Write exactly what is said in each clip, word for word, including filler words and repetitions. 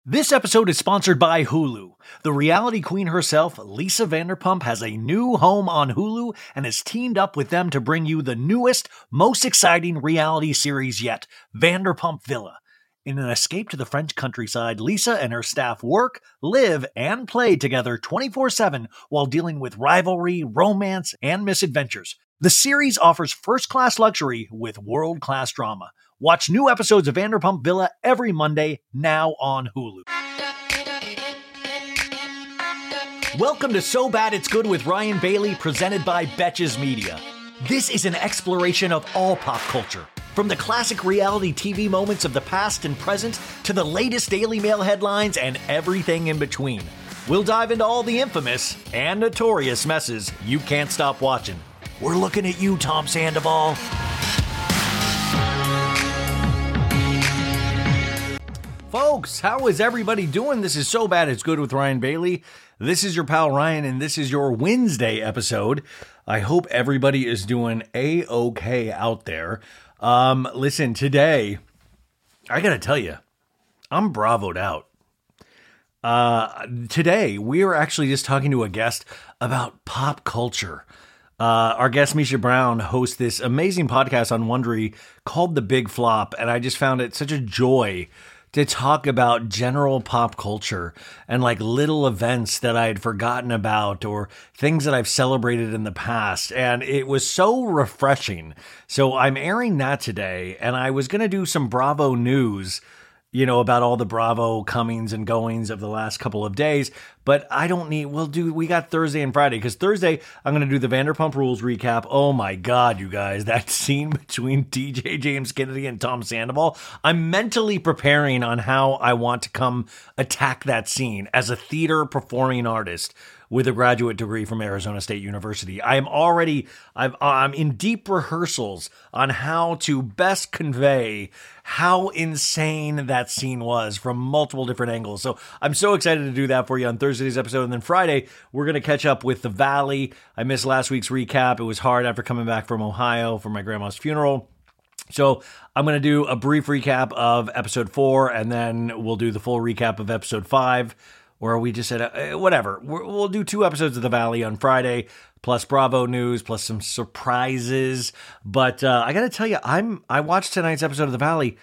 This episode is sponsored by Hulu. The reality queen herself, Lisa Vanderpump, has a new home on Hulu and has teamed up with them to bring you the newest, most exciting reality series yet, Vanderpump Villa. In an escape to the French countryside, Lisa and her staff work, live, and play together twenty-four seven while dealing with rivalry, romance, and misadventures. The series offers first-class luxury with world-class drama. Watch new episodes of Vanderpump Villa every Monday, now on Hulu. Welcome to So Bad It's Good with Ryan Bailey, presented by Betches Media. This is an exploration of all pop culture, from the classic reality T V moments of the past and present to the latest Daily Mail headlines and everything in between. We'll dive into all the infamous and notorious messes you can't stop watching. We're looking at you, Tom Sandoval. Folks, how is everybody doing? This is So Bad It's Good with Ryan Bailey. This is your pal Ryan, and this is your Wednesday episode. I hope everybody is doing A-okay out there. Um, listen, today, I gotta tell you, I'm bravoed out. Uh, today, we are actually just talking to a guest about pop culture. Uh, our guest, Misha Brown, hosts this amazing podcast on Wondery called The Big Flop, and I just found it such a joy to talk about general pop culture and like little events that I had forgotten about or things that I've celebrated in the past. And it was so refreshing. So I'm airing that today, and I was going to do some Bravo news, you know, about all the Bravo comings and goings of the last couple of days. But I don't need, we'll do, we got Thursday and Friday, because Thursday I'm going to do the Vanderpump Rules recap. Oh my God, you guys, that scene between D J James Kennedy and Tom Sandoval. I'm mentally preparing on how I want to come attack that scene as a theater performing artist with a graduate degree from Arizona State University. I am already, I've, I'm in deep rehearsals on how to best convey how insane that scene was from multiple different angles. So I'm so excited to do that for you on Thursday's episode. And then Friday, we're going to catch up with The Valley. I missed last week's recap. It was hard after coming back from Ohio for my grandma's funeral. So I'm going to do a brief recap of episode four, and then we'll do the full recap of episode five. Or we just said, uh, whatever. We're, we'll do two episodes of The Valley on Friday, plus Bravo news, plus some surprises. But uh, I got to tell you, I'm I watched tonight's episode of The Valley.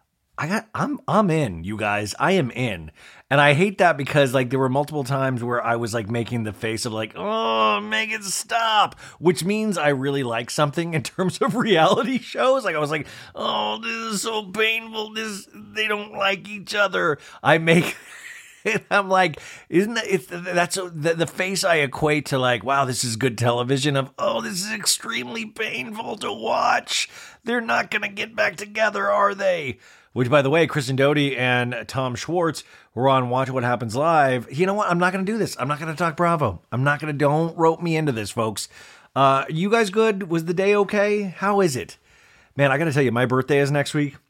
I got I'm I'm in, you guys. I am in. And I hate that because like there were multiple times where I was like making the face of like, oh, make it stop, which means I really like something in terms of reality shows. Like I was like, oh, this is so painful. This they don't like each other. I make. And I'm like, isn't that, it's, that's a, the, the face I equate to like, wow, this is good television of, oh, this is extremely painful to watch. They're not going to get back together, are they? Which, by the way, Kristen Doty and Tom Schwartz were on Watch What Happens Live. You know what? I'm not going to do this. I'm not going to talk Bravo. I'm not going to, don't rope me into this, folks. Uh, you guys good? Was the day okay? How is it? Man, I got to tell you, my birthday is next week.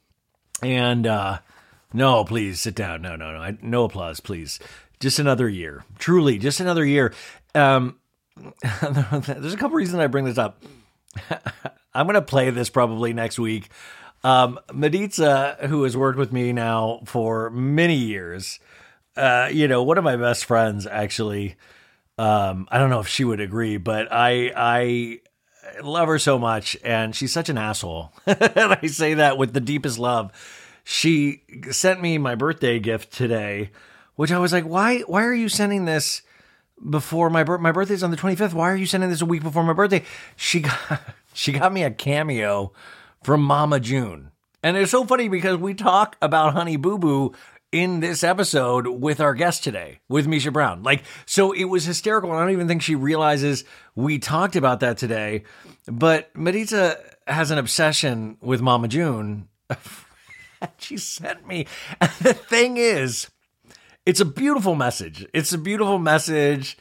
And, uh, No, please sit down. No, no, no. I, no applause, please. Just another year. Truly, just another year. Um, there's a couple reasons I bring this up. I'm going to play this probably next week. Um, Mediza, who has worked with me now for many years, uh, you know, one of my best friends, actually. Um, I don't know if she would agree, but I, I love her so much, and she's such an asshole. And I say that with the deepest love. She sent me my birthday gift today, which I was like, why, why are you sending this before my birthday? My birthday's on the twenty-fifth. Why are you sending this a week before my birthday? She got, she got me a cameo from Mama June. And it's so funny because we talk about Honey Boo Boo in this episode with our guest today, with Misha Brown. Like, so it was hysterical. I don't even think she realizes we talked about that today. But Mediza has an obsession with Mama June. She sent me. And the thing is, it's a beautiful message. It's a beautiful message.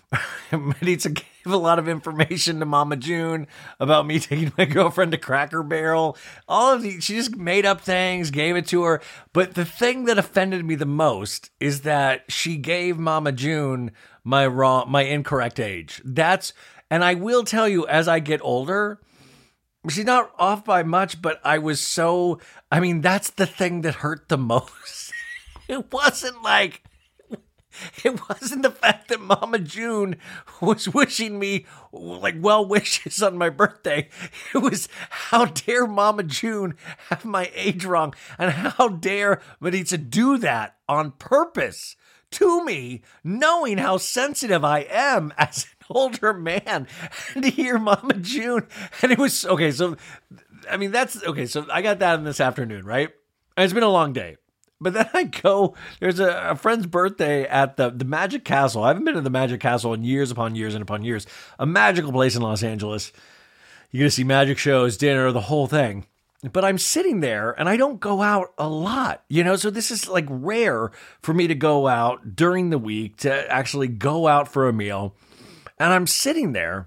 Mediza gave a lot of information to Mama June about me taking my girlfriend to Cracker Barrel. All of these, she just made up things, gave it to her. But the thing that offended me the most is that she gave Mama June my wrong, my incorrect age. That's, and I will tell you, as I get older, she's not off by much, but I was so, I mean, that's the thing that hurt the most. it wasn't like, it wasn't the fact that Mama June was wishing me like well wishes on my birthday. It was, how dare Mama June have my age wrong, and how dare Maritza do that on purpose to me, knowing how sensitive I am as an older man, and to hear Mama June. And it was, okay, so, I mean, that's, okay, so I got that in this afternoon, right? And it's been a long day. But then I go, there's a, a friend's birthday at the, the Magic Castle. I haven't been to the Magic Castle in years upon years and upon years. A magical place in Los Angeles. You're going to see magic shows, dinner, the whole thing. But I'm sitting there and I don't go out a lot, you know, so this is like rare for me to go out during the week, to actually go out for a meal. And I'm sitting there.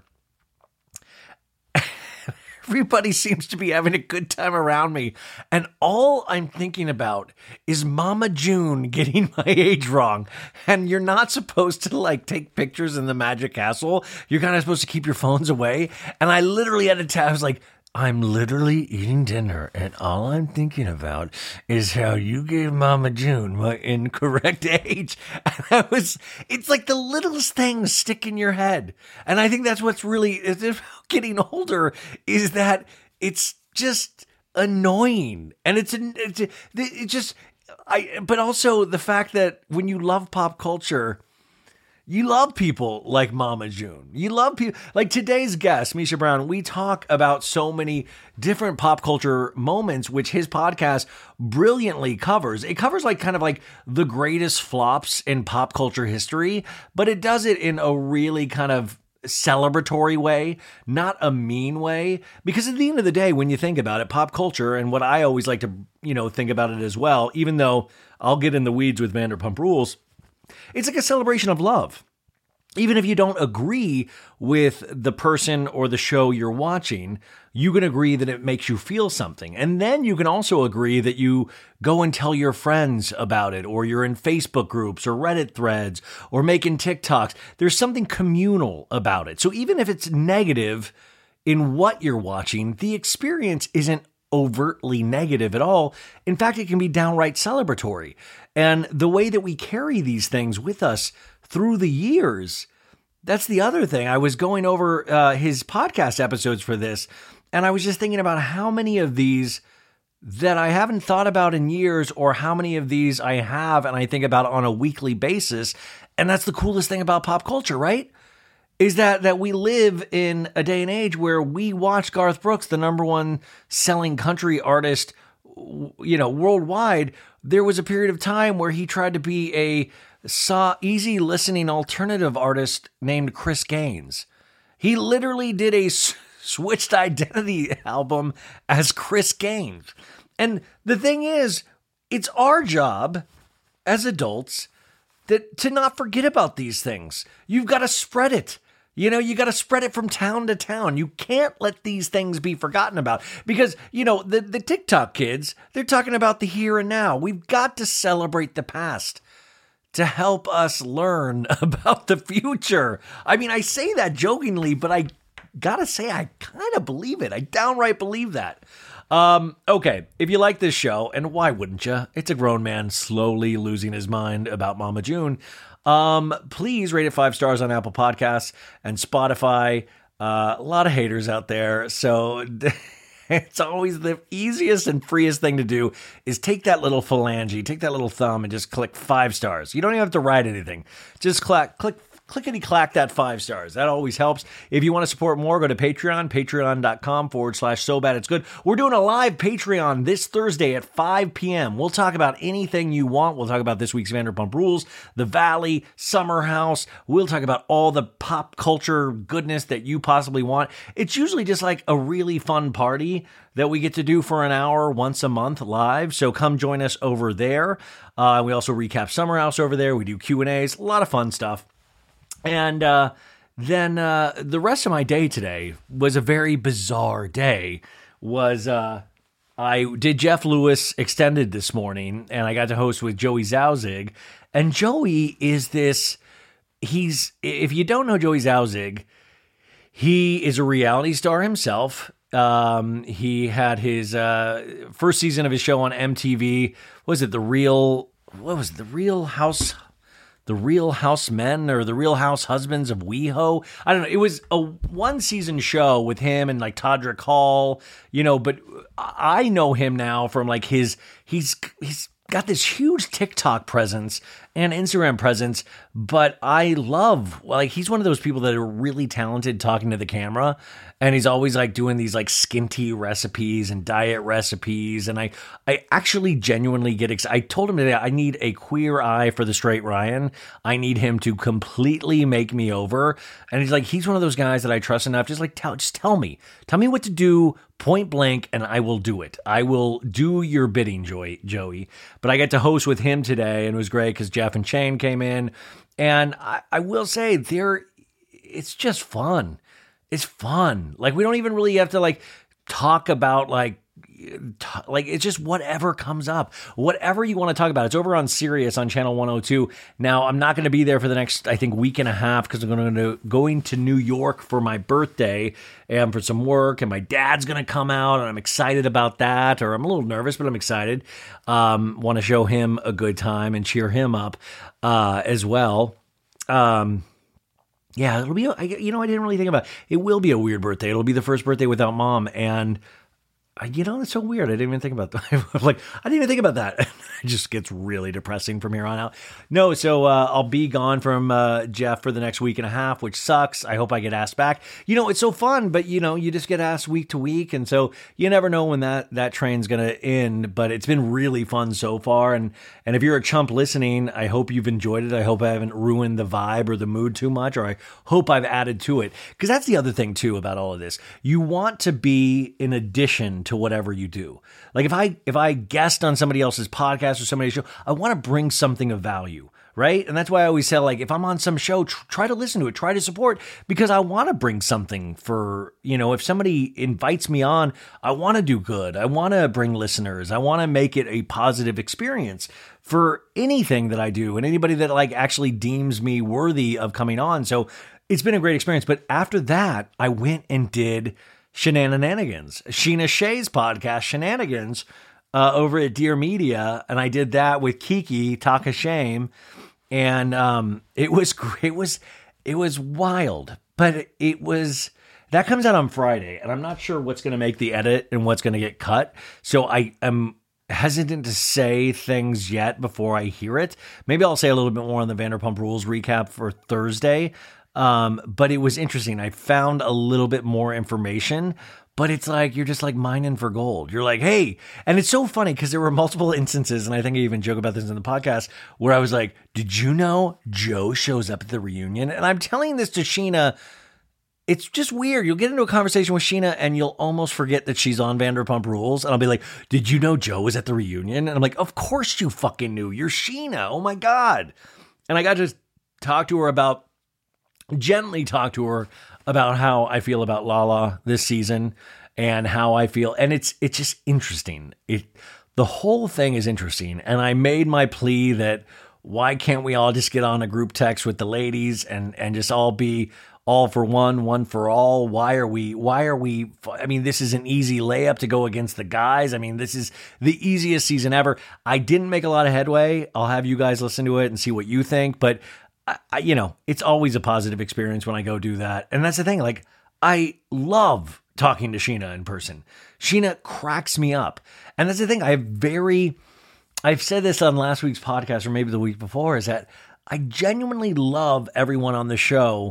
Everybody seems to be having a good time around me. And all I'm thinking about is Mama June getting my age wrong. And you're not supposed to like take pictures in the Magic Castle. You're kind of supposed to keep your phones away. And I literally had to tell, I was like, I'm literally eating dinner, and all I'm thinking about is how you gave Mama June my incorrect age. And I was, it's like the littlest things stick in your head. And I think that's what's really, it's about getting older, is that it's just annoying. And it's, it's, it's just, I, but also the fact that when you love pop culture, you love people like Mama June. You love people like today's guest, Misha Brown. We talk about so many different pop culture moments, which his podcast brilliantly covers. It covers like kind of like the greatest flops in pop culture history, but it does it in a really kind of celebratory way, not a mean way. Because at the end of the day, when you think about it, pop culture, and what I always like to, you know, think about it as well, even though I'll get in the weeds with Vanderpump Rules, it's like a celebration of love. Even if you don't agree with the person or the show you're watching, you can agree that it makes you feel something. And then you can also agree that you go and tell your friends about it, or you're in Facebook groups or Reddit threads or making TikToks. There's something communal about it. So even if it's negative in what you're watching, the experience isn't overtly negative at all. In fact, it can be downright celebratory. And the way that we carry these things with us through the years, that's the other thing. I was going over uh, his podcast episodes for this, and I was just thinking about how many of these that I haven't thought about in years, or how many of these I have and I think about on a weekly basis. And that's the coolest thing about pop culture, right? Is that that we live in a day and age where we watch Garth Brooks, the number one selling country artist, you know, worldwide. There was a period of time where he tried to be a saw easy listening alternative artist named Chris Gaines. He literally did a s- switched identity album as Chris Gaines. And the thing is, it's our job as adults that to not forget about these things. You've got to spread it. You know, you got to spread it from town to town. You can't let these things be forgotten about, because, you know, the, the TikTok kids, they're talking about the here and now. We've got to celebrate the past to help us learn about the future. I mean, I say that jokingly, but I gotta say, I kind of believe it. I downright believe that. Um, okay, if you like this show, and why wouldn't you? It's a grown man slowly losing his mind about Mama June. Um, please rate it five stars on Apple Podcasts and Spotify. Uh, a lot of haters out there, so it's always the easiest and freest thing to do is take that little phalange, take that little thumb, and just click five stars. You don't even have to write anything. Just click, click, clickety-clack that five stars. That always helps. If you want to support more, go to Patreon, patreon.com forward slash so bad it's good. We're doing a live Patreon this Thursday at five p.m. We'll talk about anything you want. We'll talk about this week's Vanderpump Rules, The Valley, Summer House. We'll talk about all the pop culture goodness that you possibly want. It's usually just like a really fun party that we get to do for an hour once a month live. So come join us over there. Uh, we also recap Summer House over there. We do Q and A's, a lot of fun stuff. And uh, then uh, the rest of my day today was a very bizarre day. Was uh, I did Jeff Lewis Extended this morning, and I got to host with Joey Zauzig. And Joey is this, he's, if you don't know Joey Zauzig, he is a reality star himself. Um, he had his uh, first season of his show on M T V. Was it The Real what was it, the Real House, the Real House Men or the Real House Husbands of WeHo. I don't know. It was a one season show with him and like Todrick Hall, you know, but I know him now from like his, he's, he's got this huge TikTok presence and Instagram presence, but I love, like, he's one of those people that are really talented talking to the camera, and he's always like doing these like skin tea recipes and diet recipes, and I, I actually genuinely get excited. I told him today I need a queer eye for the straight Ryan. I need him to completely make me over, and he's like, he's one of those guys that I trust enough. Just like tell, just tell me, tell me what to do, point blank, and I will do it. I will do your bidding, Joey. Joey. But I get to host with him today, and it was great because Jeff and Shane came in, and I, I will say there, it's just fun. It's fun. Like, we don't even really have to like talk about like, t- like it's just whatever comes up, whatever you want to talk about. It's over on Sirius on channel one oh two. Now, I'm not going to be there for the next, I think, week and a half because I'm going to going to New York for my birthday and for some work, and my dad's going to come out, and I'm excited about that, or I'm a little nervous, but I'm excited. Um, want to show him a good time and cheer him up uh, as well. Um, Yeah, it'll be, you know, I didn't really think about it. It will be a weird birthday. It'll be the first birthday without mom. And, you know, it's so weird. I didn't even think about that. I'm like, I didn't even think about that. It just gets really depressing from here on out. No, so uh, I'll be gone from uh, Jeff for the next week and a half, which sucks. I hope I get asked back. You know, it's so fun, but, you know, you just get asked week to week. And so you never know when that, that train's going to end. But it's been really fun so far. And, and if you're a chump listening, I hope you've enjoyed it. I hope I haven't ruined the vibe or the mood too much, or I hope I've added to it. Because that's the other thing, too, about all of this. You want to be in addition to whatever you do. Like if I if I guest on somebody else's podcast or somebody's show, I want to bring something of value, right? And that's why I always say, like, if I'm on some show, tr- try to listen to it, try to support, because I want to bring something for, you know, if somebody invites me on, I want to do good. I want to bring listeners. I want to make it a positive experience for anything that I do and anybody that like actually deems me worthy of coming on. So it's been a great experience. But after that, I went and did Shenanigans, Sheena Shea's podcast, Shenanigans, uh, over at Dear Media. And I did that with Kiki, Talk of Shame. And um, it was great. It was, it was wild, but it was, that comes out on Friday. And I'm not sure what's going to make the edit and what's going to get cut. So I am hesitant to say things yet before I hear it. Maybe I'll say a little bit more on the Vanderpump Rules recap for Thursday. Um, but it was interesting. I found a little bit more information, but it's like, you're just like mining for gold. You're like, hey, and it's so funny because there were multiple instances, and I think I even joke about this in the podcast, where I was like, did you know Joe shows up at the reunion? And I'm telling this to Sheena. It's just weird. You'll get into a conversation with Sheena and you'll almost forget that she's on Vanderpump Rules. And I'll be like, did you know Joe was at the reunion? And I'm like, of course you fucking knew. You're Sheena. Oh my God. And I got to talk to her about gently talk to her about how I feel about Lala this season and how I feel. And it's, it's just interesting. It, the whole thing is interesting. And I made my plea that why can't we all just get on a group text with the ladies and, and just all be all for one, one for all? Why are we, why are we, I mean, this is an easy layup to go against the guys. I mean, this is the easiest season ever. I didn't make a lot of headway. I'll have you guys listen to it and see what you think, but I, you know, it's always a positive experience when I go do that. And that's the thing. Like, I love talking to Sheena in person. Sheena cracks me up. And that's the thing. I have very, I've said this on last week's podcast or maybe the week before, is that I genuinely love everyone on the show.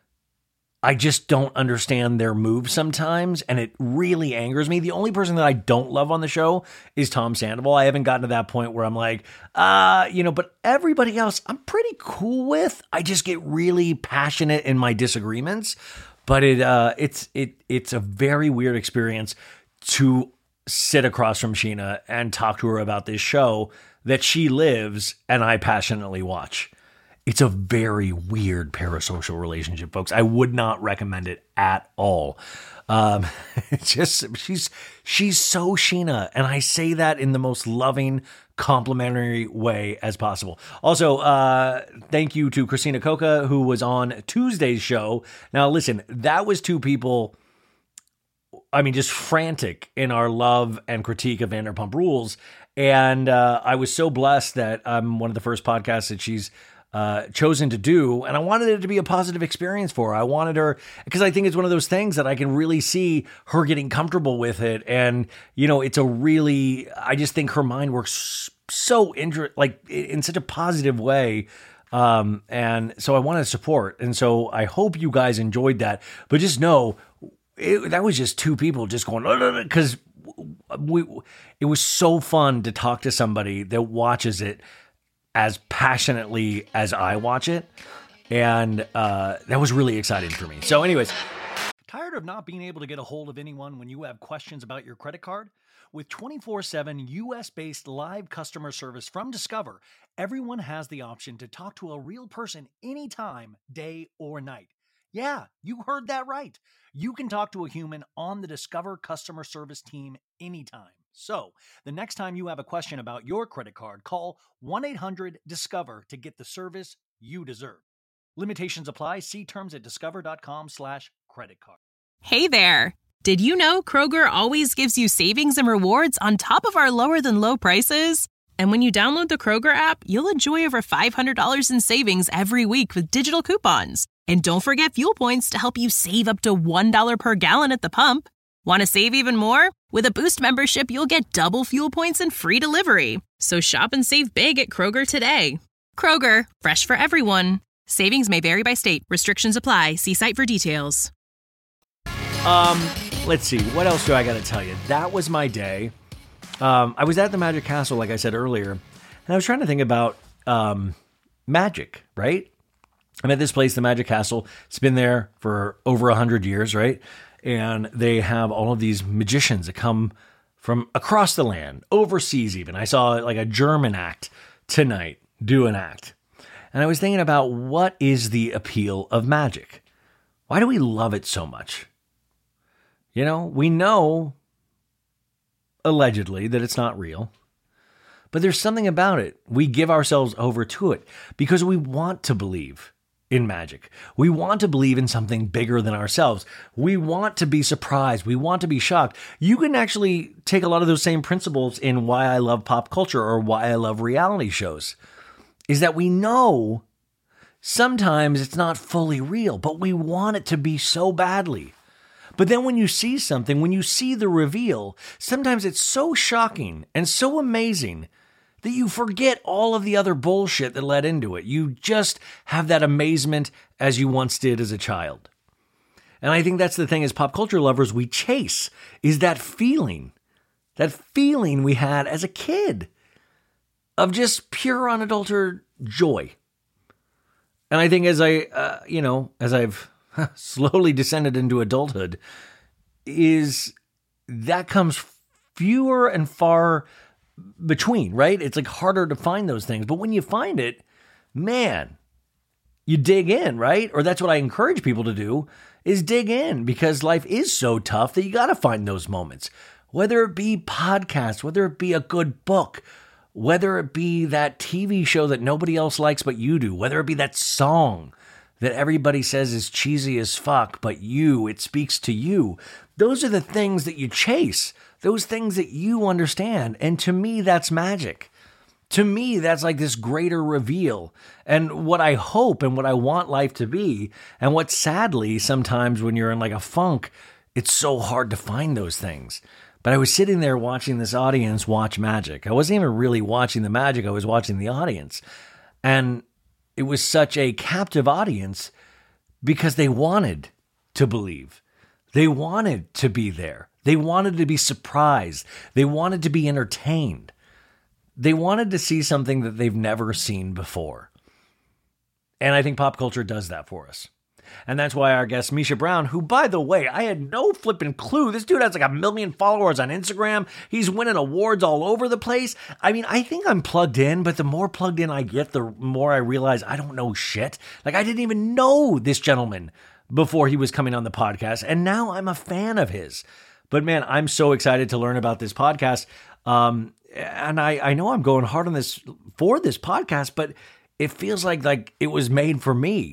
I just don't understand their moves sometimes, and it really angers me. The only person that I don't love on the show is Tom Sandoval. I haven't gotten to that point where I'm like, uh, you know, but everybody else I'm pretty cool with. I just get really passionate in my disagreements, but it uh, it's it it's a very weird experience to sit across from Sheena and talk to her about this show that she lives and I passionately watch. It's a very weird parasocial relationship, folks. I would not recommend it at all. Um, it's just, she's, she's so Sheena. And I say that in the most loving, complimentary way as possible. Also, uh, thank you to Christina Coca, who was on Tuesday's show. Now, listen, that was two people, I mean, just frantic in our love and critique of Vanderpump Rules. And uh, I was so blessed that I'm one of the first podcasts that she's uh, chosen to do. And I wanted it to be a positive experience for her. I wanted her, because I think it's one of those things that I can really see her getting comfortable with it. And, you know, it's a really, I just think her mind works so inter- like in such a positive way. Um, and so I want to support. And so I hope you guys enjoyed that, but just know it, that was just two people just going, because we, it was so fun to talk to somebody that watches it as passionately as I watch it. And, uh, that was really exciting for me. So anyways, tired of not being able to get a hold of anyone when you have questions about your credit card? With twenty-four seven U S-based live customer service from Discover, everyone has the option to talk to a real person anytime, day or night. Yeah, you heard that right. You can talk to a human on the Discover customer service team anytime. So, the next time you have a question about your credit card, call one eight hundred discover to get the service you deserve. Limitations apply. See terms at discover.com slash credit card. Hey there. Did you know Kroger always gives you savings and rewards on top of our lower than low prices? And when you download the Kroger app, you'll enjoy over five hundred dollars in savings every week with digital coupons. And don't forget fuel points to help you save up to one dollar per gallon at the pump. Want to save even more? With a Boost membership, you'll get double fuel points and free delivery. So shop and save big at Kroger today. Kroger, fresh for everyone. Savings may vary by state. Restrictions apply. See site for details. Um, let's see. What else do I got to tell you? That was my day. Um, I was at the Magic Castle, like I said earlier, and I was trying to think about um, magic, right? I'm at this place, the Magic Castle. It's been there for over a hundred years, right? And they have all of these magicians that come from across the land, overseas even. I saw like a German act tonight do an act. And I was thinking about, what is the appeal of magic? Why do we love it so much? You know, we know, allegedly, that it's not real. But there's something about it. We give ourselves over to it because we want to believe in magic. We want to believe in something bigger than ourselves. We want to be surprised. We want to be shocked. You can actually take a lot of those same principles in why I love pop culture or why I love reality shows. Is that we know sometimes it's not fully real, but we want it to be so badly. But then when you see something, when you see the reveal, sometimes it's so shocking and so amazing that you forget all of the other bullshit that led into it. You just have that amazement as you once did as a child. And I think that's the thing as pop culture lovers we chase, is that feeling, that feeling we had as a kid of just pure unadulterated joy. And I think as I, uh, you know, as I've slowly descended into adulthood, is that comes fewer and far between, right? It's like harder to find those things. But when you find it, man, you dig in, right? Or that's what I encourage people to do, is dig in, because life is so tough that you got to find those moments, whether it be podcasts, whether it be a good book, whether it be that T V show that nobody else likes but you do, whether it be that song that everybody says is cheesy as fuck, but you, it speaks to you. Those are the things that you chase, those things that you understand. And to me, that's magic. To me, that's like this greater reveal. And what I hope and what I want life to be, and what sadly, sometimes when you're in like a funk, it's so hard to find those things. But I was sitting there watching this audience watch magic. I wasn't even really watching the magic. I was watching the audience. And it was such a captive audience because they wanted to believe. They wanted to be there. They wanted to be surprised. They wanted to be entertained. They wanted to see something that they've never seen before. And I think pop culture does that for us. And that's why our guest, Misha Brown, who, by the way, I had no flipping clue. This dude has like a million followers on Instagram. He's winning awards all over the place. I mean, I think I'm plugged in, but the more plugged in I get, the more I realize I don't know shit. Like, I didn't even know this gentleman before he was coming on the podcast. And now I'm a fan of his. But man, I'm so excited to learn about this podcast. Um, and I, I know I'm going hard on this for this podcast, but it feels like, like it was made for me.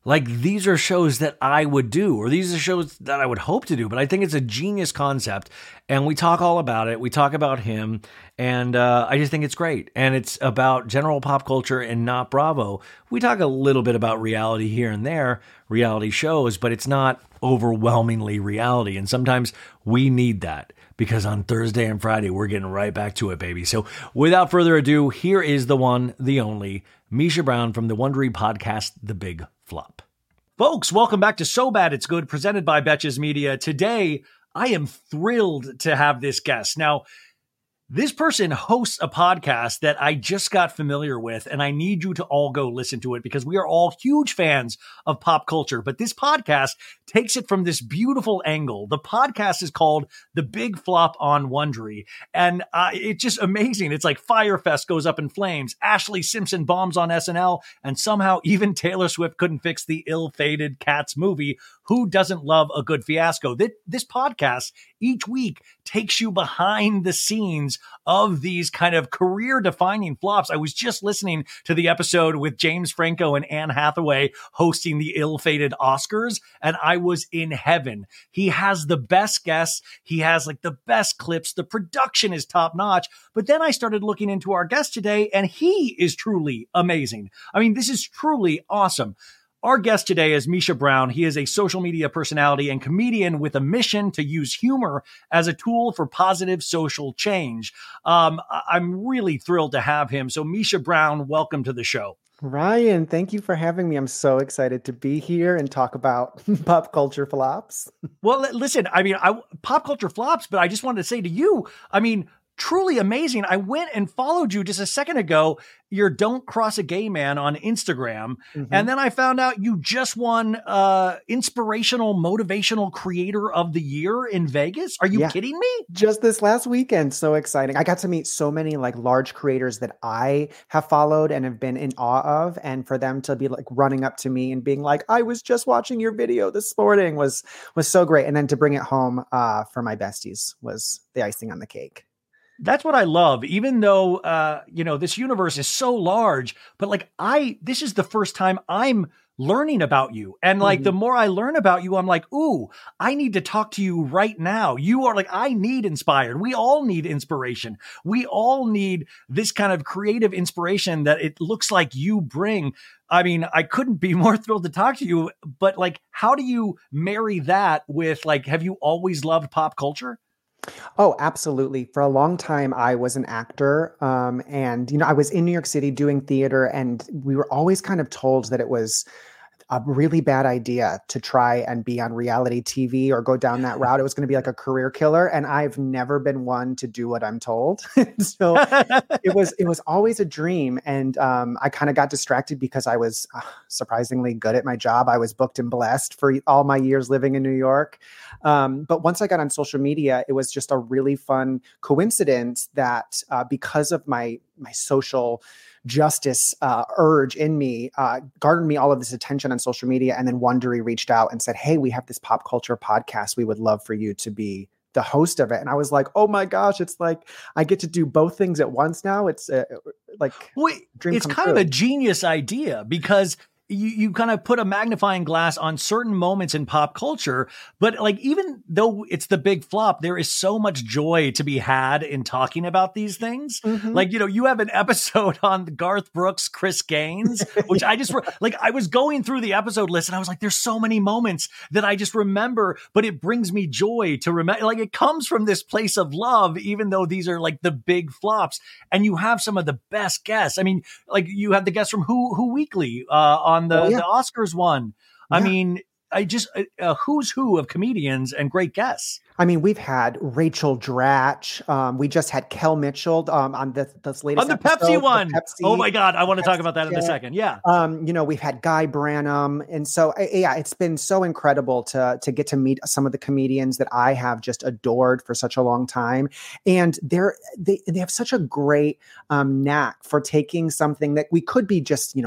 like these are shows that I would do, or these are shows that I would hope to do. But I think it's a genius concept, and we talk all about it. We talk about him, and uh, I just think it's great. And it's about general pop culture and not Bravo. We talk a little bit about reality here and there, reality shows, but it's not overwhelmingly reality. And sometimes we need that, because on Thursday and Friday, we're getting right back to it, baby. So without further ado, here is the one, the only, Misha Brown from the Wondery podcast, The Big Flop. Folks, welcome back to So Bad It's Good, presented by Betches Media. Today, I am thrilled to have this guest. Now, this person hosts a podcast that I just got familiar with, and I need you to all go listen to it because we are all huge fans of pop culture. But this podcast takes it from this beautiful angle. The podcast is called The Big Flop on Wondery, and uh, it's just amazing. It's like Fyre Fest goes up in flames, Ashley Simpson bombs on S N L, and somehow even Taylor Swift couldn't fix the ill-fated Cats movie. Who doesn't love a good fiasco? This podcast each week takes you behind the scenes of these kind of career-defining flops. I was just listening to the episode with James Franco and Anne Hathaway hosting the ill-fated Oscars, and I was in heaven. He has the best guests. He has like the best clips. The production is top-notch. But then I started looking into our guest today, and he is truly amazing. I mean, this is truly awesome. Our guest today is Misha Brown. He is a social media personality and comedian with a mission to use humor as a tool for positive social change. Um, I'm really thrilled to have him. So Misha Brown, welcome to the show. Ryan, thank you for having me. I'm so excited to be here and talk about pop culture flops. Well, listen, I mean, I, pop culture flops, but I just wanted to say to you, I mean, truly amazing. I went and followed you just a second ago. Your Don't Cross a Gay Man on Instagram. Mm-hmm. And then I found out you just won uh, Inspirational Motivational Creator of the Year in Vegas. Are you yeah. kidding me? Just this last weekend. So exciting. I got to meet so many like large creators that I have followed and have been in awe of. And for them to be like running up to me and being like, I was just watching your video this morning was, was so great. And then to bring it home uh, for my besties was the icing on the cake. That's what I love, even though, uh, you know, this universe is so large, but like I, this is the first time I'm learning about you. And like, mm-hmm. the more I learn about you, I'm like, ooh, I need to talk to you right now. You are like, I need inspired. We all need inspiration. We all need this kind of creative inspiration that it looks like you bring. I mean, I couldn't be more thrilled to talk to you, but like, how do you marry that with like, have you always loved pop culture? Oh, absolutely. For a long time, I was an actor. Um, and, you know, I was in New York City doing theater, and we were always kind of told that it was a really bad idea to try and be on reality T V or go down that route. It was going to be like a career killer. And I've never been one to do what I'm told. So it was, it was always a dream. And um, I kind of got distracted because I was uh, surprisingly good at my job. I was booked and blessed for all my years living in New York. Um, but once I got on social media, it was just a really fun coincidence that uh, because of my, my social justice uh, urge in me, uh, garnered me all of this attention on social media. And then Wondery reached out and said, hey, we have this pop culture podcast. We would love for you to be the host of it. And I was like, oh my gosh, it's like, I get to do both things at once now. It's uh, like, Wait, it's kind true. of a genius idea because You, you kind of put a magnifying glass on certain moments in pop culture, but like, even though it's the big flop, there is so much joy to be had in talking about these things. Mm-hmm. Like, you know, you have an episode on Garth Brooks, Chris Gaines, which I just, like, I was going through the episode list and I was like, there's so many moments that I just remember, but it brings me joy to remember, like, it comes from this place of love, even though these are like the big flops. And you have some of the best guests. I mean, like, you had the guests from Who, Who Weekly, uh, on On the, oh, yeah. the Oscars one. I yeah. mean, I just, a, a who's who of comedians and great guests. I mean, we've had Rachel Dratch. Um, we just had Kel Mitchell um, on this, this latest on the episode, Pepsi one. The Pepsi, oh my God. I want to Pepsi, talk about that in a second. Yeah. Um, you know, we've had Guy Branum. And so, yeah, it's been so incredible to, to get to meet some of the comedians that I have just adored for such a long time. And they're, they, they have such a great um, knack for taking something that we could be just, you know,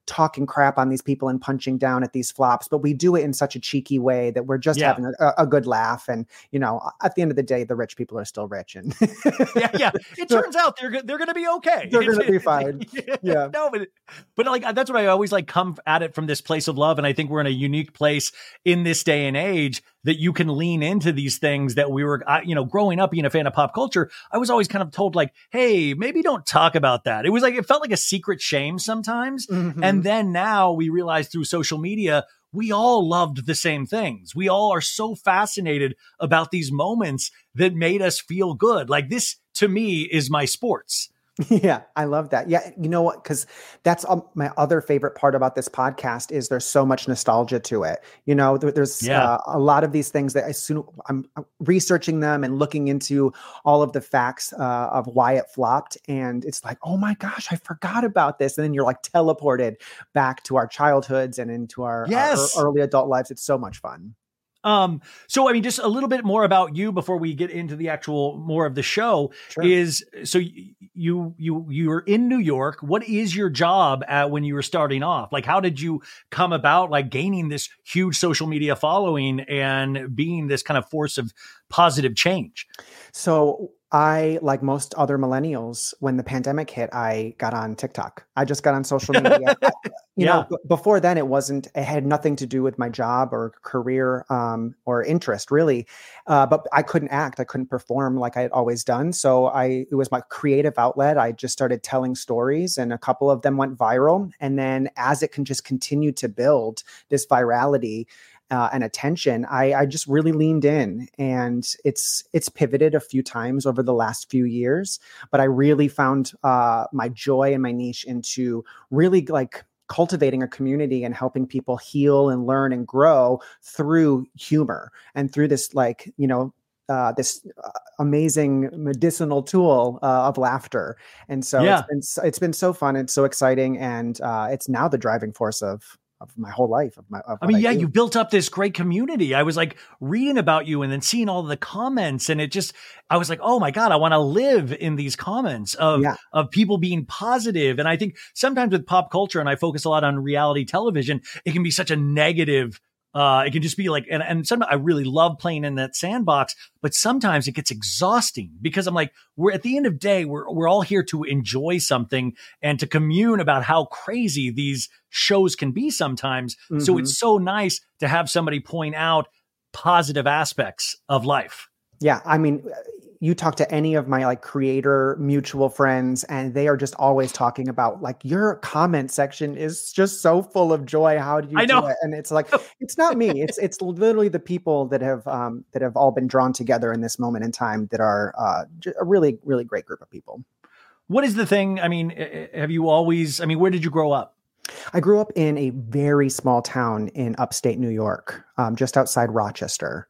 talking crap on these people and punching down at these flops, but we do it in such a cheeky way that we're just Yeah. having a, a good laugh. And, you know, at the end of the day, the rich people are still rich. And yeah, yeah. It turns out they're, go- they're going to be okay. They're going to be fine. Yeah. No, but, but like, that's what I always like come at it from this place of love. And I think we're in a unique place in this day and age that you can lean into these things that we were, I, you know, growing up being a fan of pop culture. I was always kind of told like, hey, maybe don't talk about that. It was like, it felt like a secret shame sometimes. Mhm. And then now we realize through social media, we all loved the same things. We all are so fascinated about these moments that made us feel good. Like this to me is my sports. Yeah, I love that. Yeah, you know what? Because that's um, my other favorite part about this podcast is there's so much nostalgia to it. You know, there, there's Yeah. uh, a lot of these things that as soon I'm I'm researching them and looking into all of the facts uh, of why it flopped, and it's like, oh my gosh, I forgot about this, and then you're like teleported back to our childhoods and into our, Yes. our early adult lives. It's so much fun. Um, so I mean, just a little bit more about you before we get into the actual more of the show Sure. is, so y- you, you, you were in New York. What is your job at when you were starting off? Like, how did you come about like gaining this huge social media following and being this kind of force of positive change? So I, like most other millennials, when the pandemic hit, I got on TikTok. I just got on social media. I- you Yeah. know, b- before then it wasn't, it had nothing to do with my job or career um, or interest really. Uh, but I couldn't act. I couldn't perform like I had always done. So I, it was my creative outlet. I just started telling stories and a couple of them went viral. And then as it can just continue to build this virality, Uh, and attention, I, I just really leaned in, and it's it's pivoted a few times over the last few years. But I really found uh, my joy and my niche into really like cultivating a community and helping people heal and learn and grow through humor and through this like you know uh, this uh, amazing medicinal tool uh, of laughter. And so Yeah. it's been s- it's been so fun. It's so exciting, and uh, it's now the driving force of. of my whole life. Of my, of I what mean, yeah, do. you built up this great community. I was like reading about you and then seeing all the comments, and it just, I was like, oh my God, I want to live in these comments of, Yeah. of people being positive. And I think sometimes with pop culture, and I focus a lot on reality television, it can be such a negative. Uh, it can just be like, and, and sometimes I really love playing in that sandbox, but sometimes it gets exhausting because I'm like, we're at the end of day, we're, we're all here to enjoy something and to commune about how crazy these shows can be sometimes. So Mhm. it's so nice to have somebody point out positive aspects of life. Yeah, I mean, you talk to any of my like creator mutual friends, and they are just always talking about like your comment section is just so full of joy. How do you I do know. it? And it's like it's not me. It's it's literally the people that have um, that have all been drawn together in this moment in time that are uh, j- a really really great group of people. What is the thing? I mean, eh, eh, have you always, I mean, where did you grow up? I grew up in a very small town in upstate New York, um, just outside Rochester.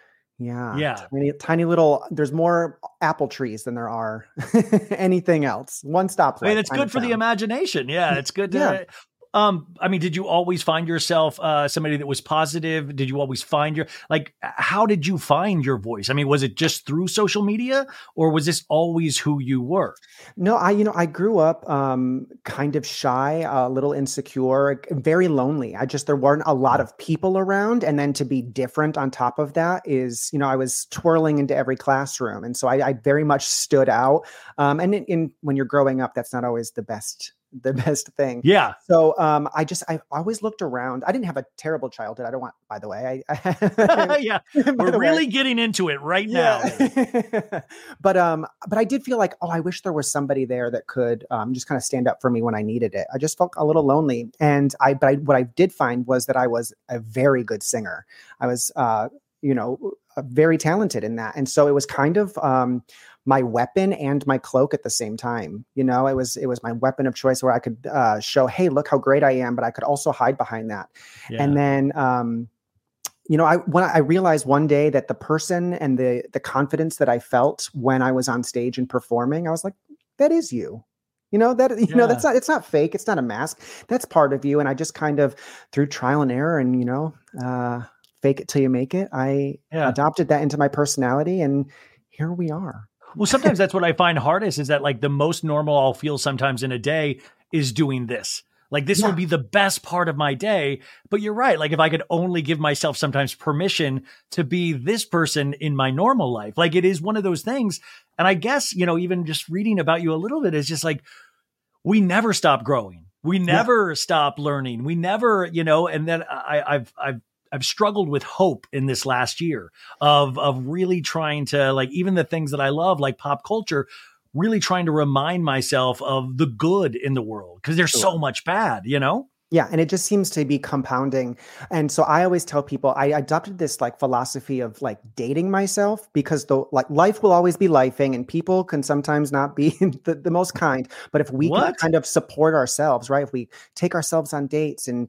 Yeah. Yeah. Tiny, tiny little, there's more apple trees than there are anything else. One stoplight. I mean, it's kind good of for the town. imagination. Yeah, it's good. To, Yeah. Um, I mean, did you always find yourself uh, somebody that was positive? Did you always find your, like, how did you find your voice? I mean, was it just through social media, or was this always who you were? No, I, you know, I grew up um, kind of shy, a little insecure, very lonely. I just, there weren't a lot of people around. And then to be different on top of that is, you know, I was twirling into every classroom. And so I, I very much stood out. Um, and in, in, when you're growing up, that's not always the best the best thing. Yeah. So um, I just, I always looked around. I didn't have a terrible childhood. I don't want, by the way, I, I Yeah. by We're the way. really getting into it right now. Yeah. but, um, but I did feel like, oh, I wish there was somebody there that could um, just kind of stand up for me when I needed it. I just felt a little lonely. And I, but I, what I did find was that I was a very good singer. I was, uh, you know, very talented in that. And so it was kind of, um, my weapon and my cloak at the same time. You know, it was, it was my weapon of choice where I could uh, show, hey, look how great I am, but I could also hide behind that. Yeah. And then, um, you know, I, when I realized one day that the person and the, the confidence that I felt when I was on stage and performing, I was like, that is you. You know, that, you Yeah. know, that's not, it's not fake. It's not a mask. That's part of you. And I just kind of through trial and error and, you know, uh, fake it till you make it. I Yeah. adopted that into my personality, and here we are. Well, sometimes that's what I find hardest is that like the most normal I'll feel sometimes in a day is doing this. Like this Yeah. will be the best part of my day. But you're right. Like if I could only give myself sometimes permission to be this person in my normal life, like it is one of those things. And I guess, you know, even just reading about you a little bit is just like, we never stop growing. We never yeah. stop learning. We never, you know, and then I, I've, I've, I've struggled with hope in this last year of, of really trying to like, even the things that I love, like pop culture, really trying to remind myself of the good in the world because there's sure. so much bad, you know? Yeah. And it just seems to be compounding. And so I always tell people I adopted this like philosophy of like dating myself because the like life will always be lifing and people can sometimes not be the, the most kind. But if we what? can kind of support ourselves, right? If we take ourselves on dates and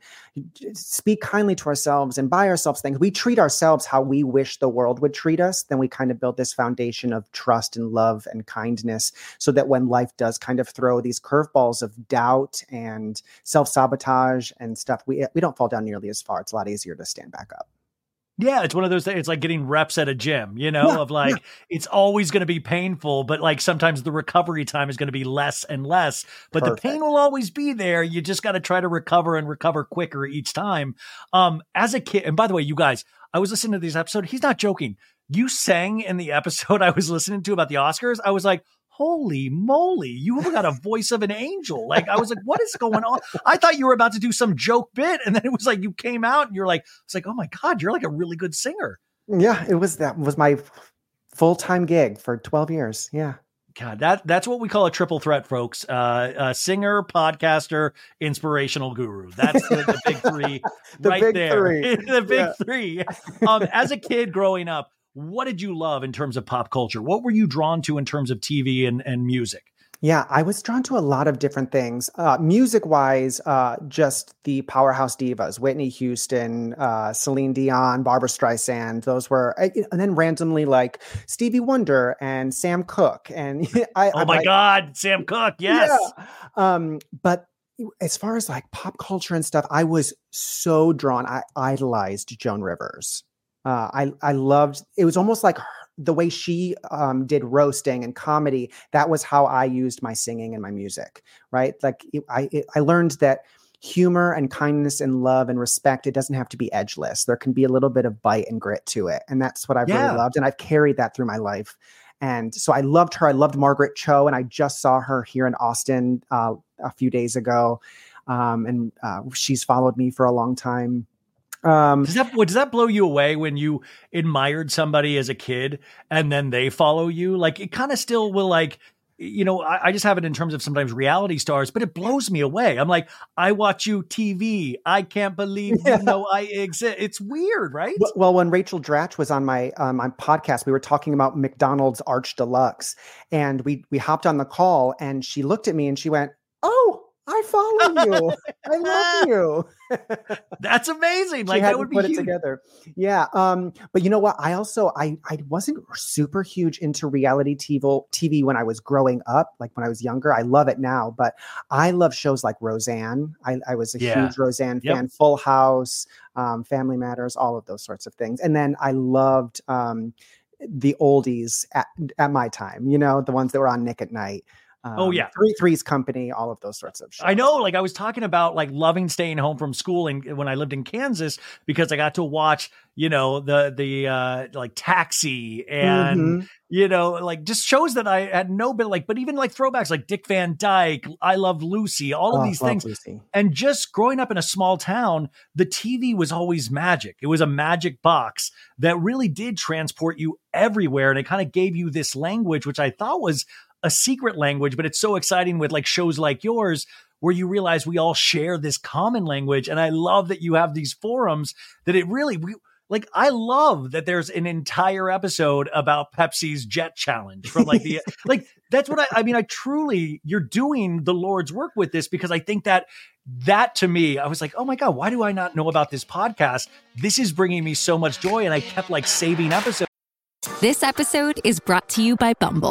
speak kindly to ourselves and buy ourselves things, we treat ourselves how we wish the world would treat us, then we kind of build this foundation of trust and love and kindness so that when life does kind of throw these curveballs of doubt and self-sabotage and stuff, we we don't fall down nearly as far. It's a lot easier to stand back up. Yeah, it's one of those things. It's like getting reps at a gym, you know, yeah, of like, yeah. it's always going to be painful, but like sometimes the recovery time is going to be less and less, but Perfect. The pain will always be there. You just got to try to recover and recover quicker each time. Um, as a kid, and by the way, you guys, I was listening to this episode. He's not joking. You sang in the episode I was listening to about the Oscars. I was like, holy moly, you have got a voice of an angel. Like, I was like, what is going on? I thought you were about to do some joke bit. And then it was like, you came out and you're like, it's like, oh my God, you're like a really good singer. Yeah, it was, that was my full-time gig for twelve years. Yeah. God, that that's what we call a triple threat, folks. Uh, a singer, podcaster, inspirational guru. That's the, the big three the right big there. Three. the big yeah. three. Um, as a kid growing up, what did you love in terms of pop culture? What were you drawn to in terms of T V and, and music? Yeah, I was drawn to a lot of different things. Uh, music-wise, uh, just the powerhouse divas, Whitney Houston, uh, Celine Dion, Barbra Streisand. Those were, and then randomly like Stevie Wonder and Sam Cooke. And I, oh my I, God, Sam Cooke, yes. Yeah. Um, but as far as like pop culture and stuff, I was so drawn. I idolized Joan Rivers. Uh, I I loved. It was almost like her, the way she um, did roasting and comedy. That was how I used my singing and my music. Right, like it, I it, I learned that humor and kindness and love and respect, it doesn't have to be edgeless. There can be a little bit of bite and grit to it, and that's what I've yeah. really loved. And I've carried that through my life. And so I loved her. I loved Margaret Cho, and I just saw her here in Austin uh, a few days ago, um, and uh, she's followed me for a long time. Um, does that does that blow you away when you admired somebody as a kid and then they follow you? Like it kind of still will, like, you know, I, I just have it in terms of sometimes reality stars, but it blows me away. I'm like, I watch you T V. I can't believe yeah. you know I exist. It's weird, right? Well, well, when Rachel Dratch was on my um, my podcast, we were talking about McDonald's Arch Deluxe, and we we hopped on the call, and she looked at me and she went, "Oh, I follow you. I love you." That's amazing. Like that would be put huge. It together. Yeah. Um, but you know what? I also, I, I wasn't super huge into reality T V, T V when I was growing up, like when I was younger. I love it now, but I love shows like Roseanne. I, I was a yeah. huge Roseanne yep. fan, Full House, um, Family Matters, all of those sorts of things. And then I loved, um, the oldies at, at my time, you know, the ones that were on Nick at Night. Um, oh yeah. Three Three's Company, all of those sorts of shows. I know, like I was talking about like loving staying home from school and when I lived in Kansas, because I got to watch, you know, the, the, uh, like Taxi and, mm-hmm. you know, like just shows that I had no bit like, but even like throwbacks like Dick Van Dyke, I Love Lucy, all of oh, these things. Lucy. And just growing up in a small town, the T V was always magic. It was a magic box that really did transport you everywhere. And it kind of gave you this language, which I thought was a secret language, but it's so exciting with like shows like yours where you realize we all share this common language. And I love that you have these forums that it really, we, like, I love that there's an entire episode about Pepsi's Jet Challenge from like the, like, that's what I, I mean, I truly, you're doing the Lord's work with this, because I think that that to me, I was like, oh my God, why do I not know about this podcast? This is bringing me so much joy. And I kept like saving episodes. This episode is brought to you by Bumble.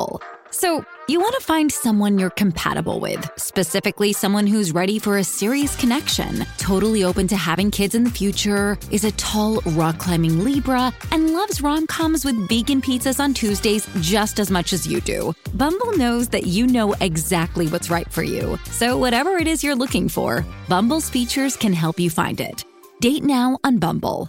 So, you want to find someone you're compatible with, specifically someone who's ready for a serious connection, totally open to having kids in the future, is a tall, rock-climbing Libra, and loves rom-coms with vegan pizzas on Tuesdays just as much as you do. Bumble knows that you know exactly what's right for you. So whatever it is you're looking for, Bumble's features can help you find it. Date now on Bumble.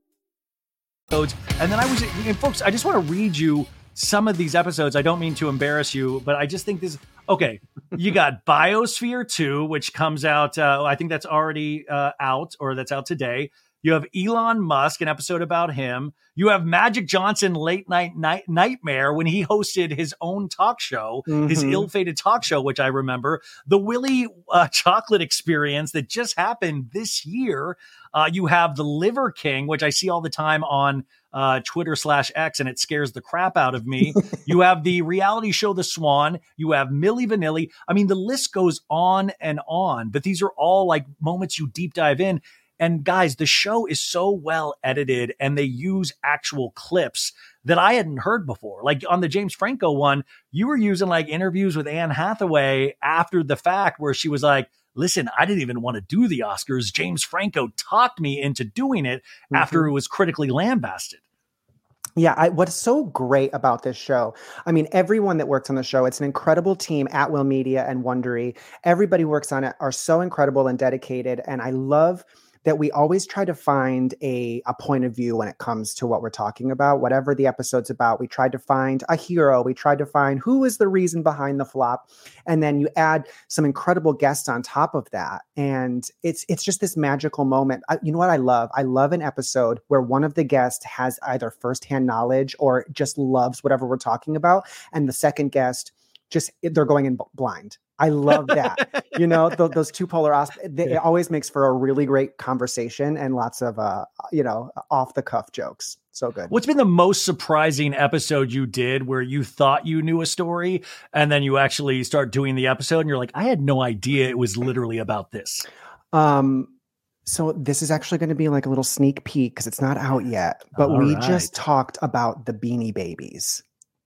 And then I was, and folks, I just want to read you some of these episodes. I don't mean to embarrass you, but I just think this, okay, you got Biosphere two, which comes out, uh, I think that's already uh, out, or that's out today. You have Elon Musk, an episode about him. You have Magic Johnson Late Night, night Nightmare when he hosted his own talk show, mm-hmm. his ill-fated talk show, which I remember. The Willy uh, Chocolate Experience that just happened this year. Uh, you have The Liver King, which I see all the time on uh, Twitter slash X, and it scares the crap out of me. You have the reality show The Swan. You have Milli Vanilli. I mean, the list goes on and on, but these are all like moments you deep dive in. And guys, the show is so well edited and they use actual clips that I hadn't heard before. Like on the James Franco one, you were using like interviews with Anne Hathaway after the fact where she was like, listen, I didn't even want to do the Oscars. James Franco talked me into doing it mm-hmm. after it was critically lambasted. Yeah, I, what's so great about this show, I mean, everyone that works on the show, it's an incredible team at Will Media and Wondery. Everybody who works on it are so incredible and dedicated. And I love that we always try to find a, a point of view when it comes to what we're talking about, whatever the episode's about. We tried to find a hero. We tried to find who is the reason behind the flop. And then you add some incredible guests on top of that. And it's it's just this magical moment. I, you know what I love? I love an episode where one of the guests has either firsthand knowledge or just loves whatever we're talking about. And the second guest, just they're going in blind. I love that. You know, th- those two polar opposites, it always makes for a really great conversation and lots of, uh, you know, off the cuff jokes. So good. What's been the most surprising episode you did where you thought you knew a story and then you actually start doing the episode and you're like, I had no idea it was literally about this? Um, so this is actually going to be like a little sneak peek because it's not out yet, but All we right. just talked about the Beanie Babies.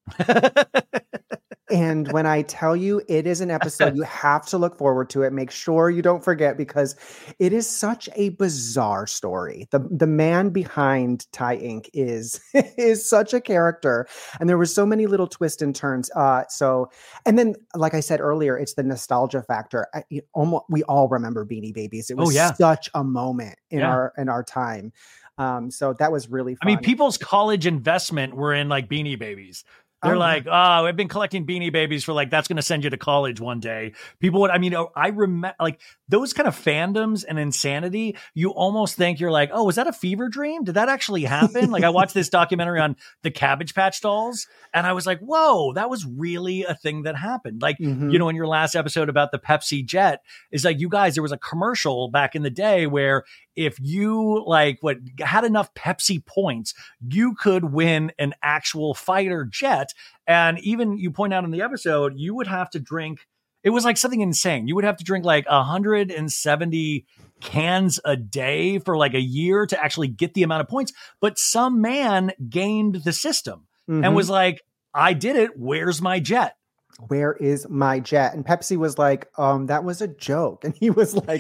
And when I tell you it is an episode, you have to look forward to it. Make sure you don't forget because it is such a bizarre story. The the man behind Ty Incorporated is is such a character. And there were so many little twists and turns. Uh, so, and then, like I said earlier, it's the nostalgia factor. I, you, almost, we all remember Beanie Babies. It was oh, yeah. such a moment in yeah. our in our time. Um, so that was really fun. I mean, people's college investment were in like Beanie Babies. They're oh, like, oh, I've been collecting Beanie Babies for like, that's going to send you to college one day. People would, I mean, I remember like those kind of fandoms and insanity. You almost think you're like, oh, was that a fever dream? Did that actually happen? Like I watched this documentary on the Cabbage Patch Dolls and I was like, whoa, that was really a thing that happened. Like, mm-hmm. you know, in your last episode about the Pepsi Jet is like, you guys, there was a commercial back in the day where if you like what had enough Pepsi points, you could win an actual fighter jet. And even you point out in the episode, you would have to drink. It was like something insane. You would have to drink like one hundred seventy cans a day for like a year to actually get the amount of points. But some man gamed the system mm-hmm. and was like, I did it. Where's my jet? Where is my jet? And Pepsi was like, um, that was a joke. And he was like,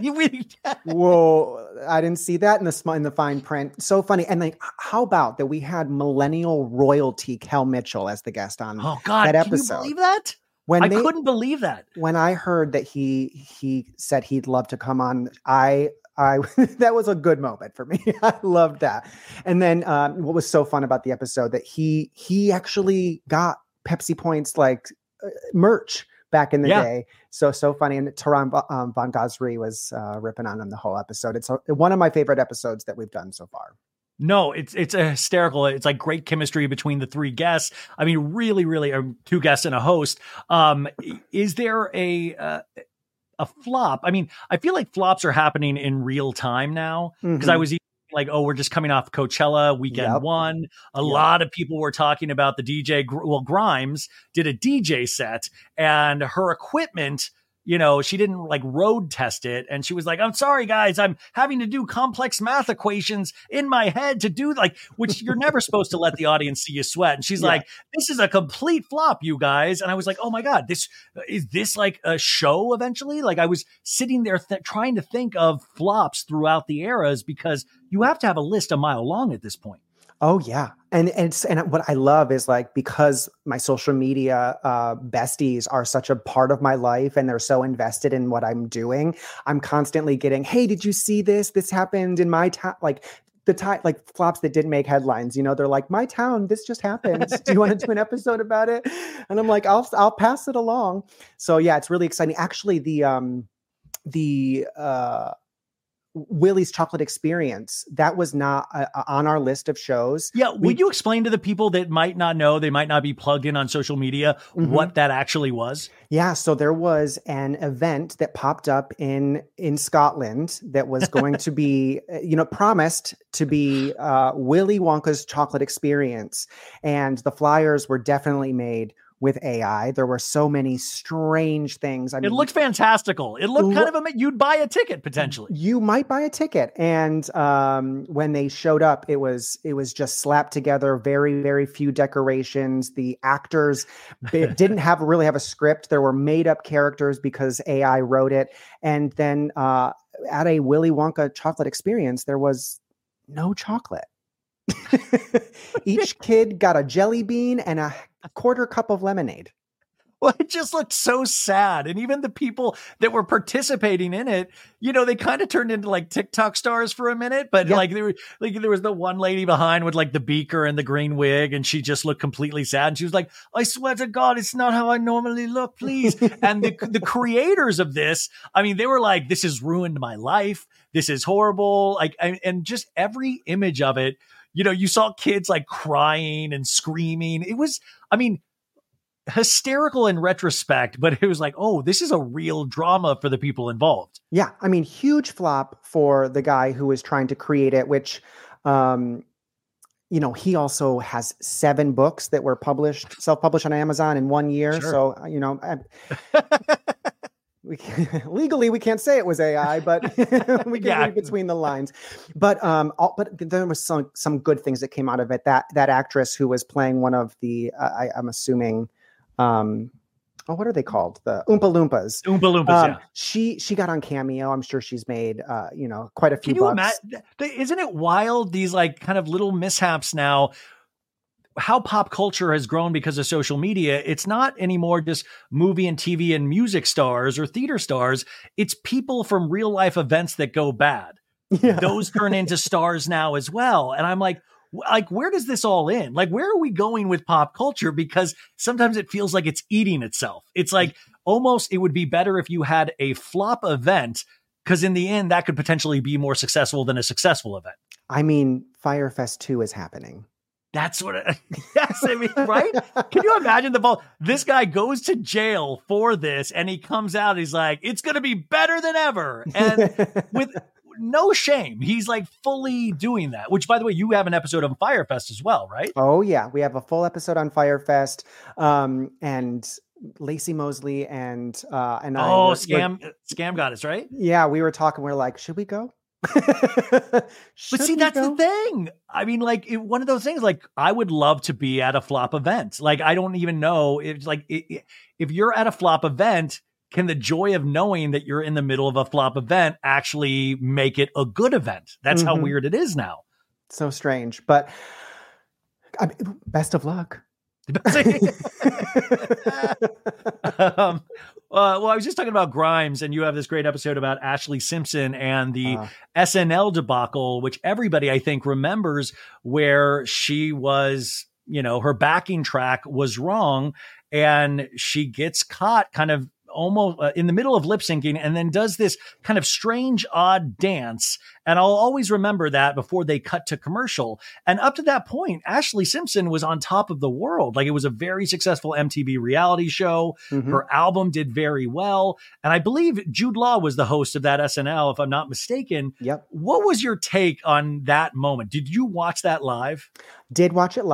whoa, I didn't see that in the in the fine print. So funny. And like, how about that we had millennial royalty Kel Mitchell as the guest on oh, God, that episode? Can you believe that? When I they, couldn't believe that. When I heard that he he said he'd love to come on, I I that was a good moment for me. I loved that. And then um, what was so fun about the episode that he he actually got Pepsi points like uh, merch back in the yeah. day. So, so funny. And Tehran um, Von Gosri was uh, ripping on him the whole episode. It's a, one of my favorite episodes that we've done so far. No, it's it's a hysterical. It's like great chemistry between the three guests. I mean, really, really, um, two guests and a host. Um, is there a uh, a flop? I mean, I feel like flops are happening in real time now because mm-hmm. I was like, oh, we're just coming off Coachella weekend yep. one. A yep. lot of people were talking about the D J. Well, Grimes did a D J set and her equipment you know, she didn't like road test it. And she was like, I'm sorry, guys, I'm having to do complex math equations in my head to do like, which you're never supposed to let the audience see you sweat. And she's yeah. like, this is a complete flop, you guys. And I was like, oh my God, this is this like a show eventually? Like I was sitting there th- trying to think of flops throughout the eras because you have to have a list a mile long at this point. Oh yeah. And, and it's, and what I love is like, because my social media uh, besties are such a part of my life and they're so invested in what I'm doing, I'm constantly getting, hey, did you see this? This happened in my town. Like the time, like flops that didn't make headlines, you know, they're like, my town, this just happened. Do you want to do an episode about it? And I'm like, I'll, I'll pass it along. So yeah, it's really exciting. Actually, the, um, the, uh, Willie's Chocolate Experience, that was not uh, on our list of shows. Yeah. Would we, you explain to the people that might not know, they might not be plugged in on social media, mm-hmm. what that actually was? Yeah. So there was an event that popped up in, in Scotland that was going to be, you know, promised to be uh, Willy Wonka's Chocolate Experience. And the flyers were definitely made with A I. There were so many strange things. I mean, it looked fantastical. It looked kind of a, you'd buy a ticket potentially. You might buy a ticket. And um, when they showed up, it was, it was just slapped together. Very, very few decorations. The actors didn't have really have a script. There were made up characters because A I wrote it. And then uh, at a Willy Wonka Chocolate Experience, there was no chocolate. Each kid got a jelly bean and a quarter cup of lemonade. Well, it just looked so sad. And even the people that were participating in it, you know, they kind of turned into like TikTok stars for a minute. But yeah. like, there were, like there was the one lady behind with like the beaker and the green wig, and she just looked completely sad. And she was like, I swear to God, it's not how I normally look, please. And the, the creators of this, I mean, they were like, this has ruined my life. This is horrible. Like, and, and just every image of it, you know, you saw kids like crying and screaming. It was, I mean, hysterical in retrospect, but it was like, oh, this is a real drama for the people involved. Yeah. I mean, huge flop for the guy who was trying to create it, which, um, you know, he also has seven books that were published, self-published on Amazon in one year. Sure. So, you know, I, we legally we can't say it was A I, but we can yeah. read between the lines. But um, all, but there was some some good things that came out of it. That that actress who was playing one of the, uh, I, I'm assuming, um, oh, what are they called? The Oompa Loompas. Oompa Loompas. Um, yeah. She she got on Cameo. I'm sure she's made uh, you know, quite a few. Can you bucks. imagine? Isn't it wild? These like kind of little mishaps now. How pop culture has grown because of social media. It's not anymore just movie and T V and music stars or theater stars. It's people from real life events that go bad. Yeah. Those turn into stars now as well. And I'm like, like, where does this all end? Like, where are we going with pop culture? Because sometimes it feels like it's eating itself. It's like almost it would be better if you had a flop event, because in the end, that could potentially be more successful than a successful event. I mean, Fyre Fest two is happening. That's what, it, yes, I mean, right? Can you imagine the ball? This guy goes to jail for this and he comes out, he's like, it's going to be better than ever. And with no shame, he's like fully doing that, which by the way, you have an episode on Fyre Fest as well, right? Oh yeah. We have a full episode on Fyre Fest. Um, and Lacey Mosley and, uh, and I. Oh, scam, scam goddess, right? Yeah. We were talking, we we're like, should we go? But see, that's go? the thing. I mean, like it, one of those things, like I would love to be at a flop event. Like, I don't even know if like, it, if you're at a flop event, can the joy of knowing that you're in the middle of a flop event actually make it a good event? That's mm-hmm. how weird it is now. So strange, but I mean, best of luck. um, Uh, well, I was just talking about Grimes, and you have this great episode about Ashley Simpson and the uh. S N L debacle, which everybody, I think, remembers, where she was, you know, her backing track was wrong, and she gets caught kind of almost uh, in the middle of lip syncing and then does this kind of strange, odd dance. And I'll always remember that before they cut to commercial. And up to that point, Ashley Simpson was on top of the world. Like, it was a very successful M T V reality show. Mm-hmm. Her album did very well. And I believe Jude Law was the host of that S N L, if I'm not mistaken. Yep. What was your take on that moment? Did you watch that live? Did watch it live.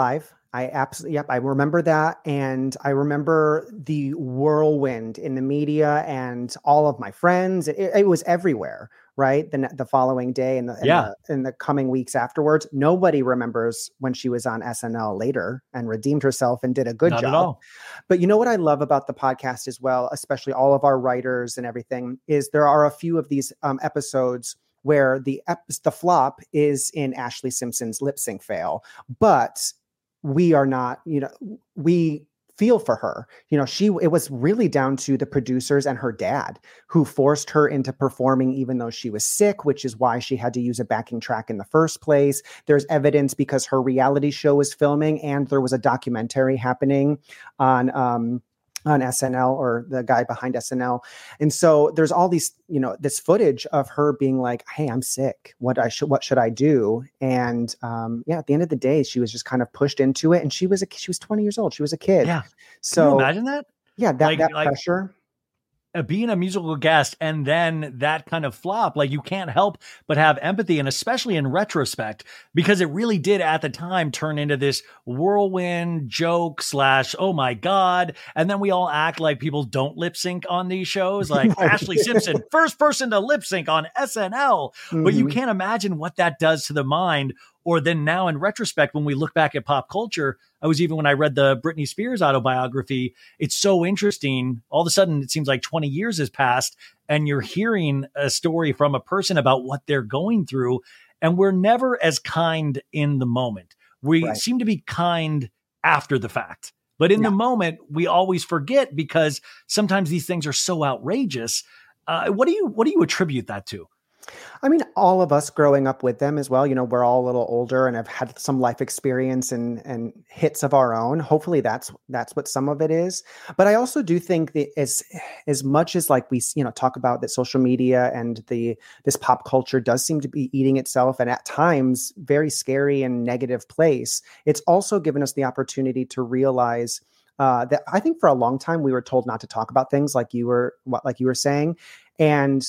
I absolutely, yep, I remember that. And I remember the whirlwind in the media and all of my friends. It, it was everywhere, right? The, the following day and the, and Yeah. the, in the coming weeks afterwards. Nobody remembers when she was on S N L later and redeemed herself and did a good Not job. at all. But you know what I love about the podcast as well, especially all of our writers and everything, is there are a few of these um, episodes where the ep- the flop is in Ashley Simpson's lip sync fail, but we are not, you know, we feel for her. You know, she, it was really down to the producers and her dad who forced her into performing even though she was sick, which is why she had to use a backing track in the first place. There's evidence because her reality show was filming and there was a documentary happening on, um, on S N L, or the guy behind S N L. And so there's all these, you know, this footage of her being like, hey, I'm sick. What I should, what should I do? And um, yeah, at the end of the day, she was just kind of pushed into it. And she was a, she was twenty years old. She was a kid. Yeah. So Can you imagine that? Yeah. That, like, that like, pressure. Uh, being a musical guest and then that kind of flop, like you can't help but have empathy, and especially in retrospect, because it really did at the time turn into this whirlwind joke slash, oh my God. And then we all act like people don't lip sync on these shows, like Ashley Simpson, first person to lip sync on S N L. Mm-hmm. But you can't imagine what that does to the mind. Or then now in retrospect, when we look back at pop culture, I was even when I read the Britney Spears autobiography, it's so interesting. All of a sudden, it seems like twenty years has passed and you're hearing a story from a person about what they're going through. And we're never as kind in the moment. We right. seem to be kind after the fact. But in yeah. the moment, we always forget because sometimes these things are so outrageous. Uh, what do you what do you attribute that to? I mean, all of us growing up with them as well, you know, we're all a little older and have had some life experience and, and hits of our own. Hopefully that's, that's what some of it is. But I also do think that as, as much as like we, you know, talk about that social media and the, this pop culture does seem to be eating itself and at times very scary and negative place, it's also given us the opportunity to realize uh, that I think for a long time we were told not to talk about things like you were, what, like you were saying. And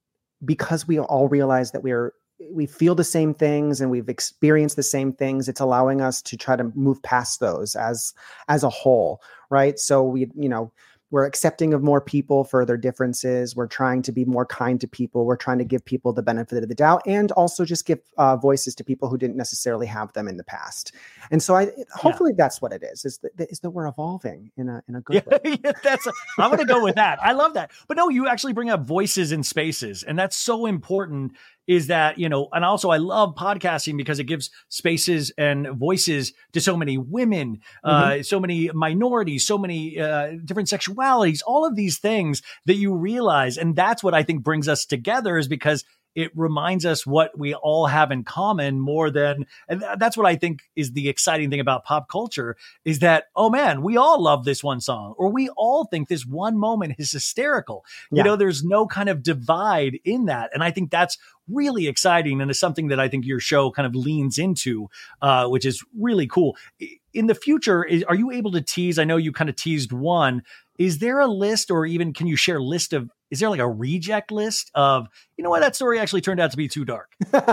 because we all realize that we're, we feel the same things and we've experienced the same things, it's allowing us to try to move past those as, as a whole. Right. So we, you know, we're accepting of more people for their differences. We're trying to be more kind to people. We're trying to give people the benefit of the doubt and also just give uh, voices to people who didn't necessarily have them in the past. And so I, hopefully yeah. that's what it is, is that, is that we're evolving in a, in a good yeah, way. Yeah, that's, a, I'm going to go with that. I love that. But no, you actually bring up voices in spaces. And that's so important, is that, you know, and also I love podcasting because it gives spaces and voices to so many women, mm-hmm. uh, so many minorities, so many uh, different sexualities, all of these things that you realize. And that's what I think brings us together, is because it reminds us what we all have in common more than, and that's what I think is the exciting thing about pop culture, is that, oh man, we all love this one song, or we all think this one moment is hysterical. Yeah. You know, there's no kind of divide in that. And I think that's really exciting. And it's something that I think your show kind of leans into, uh, which is really cool. In the future, is, are you able to tease? I know you kind of teased one. Is there a list, or even can you share a list of, is there like a reject list of, you know what, that story actually turned out to be too dark?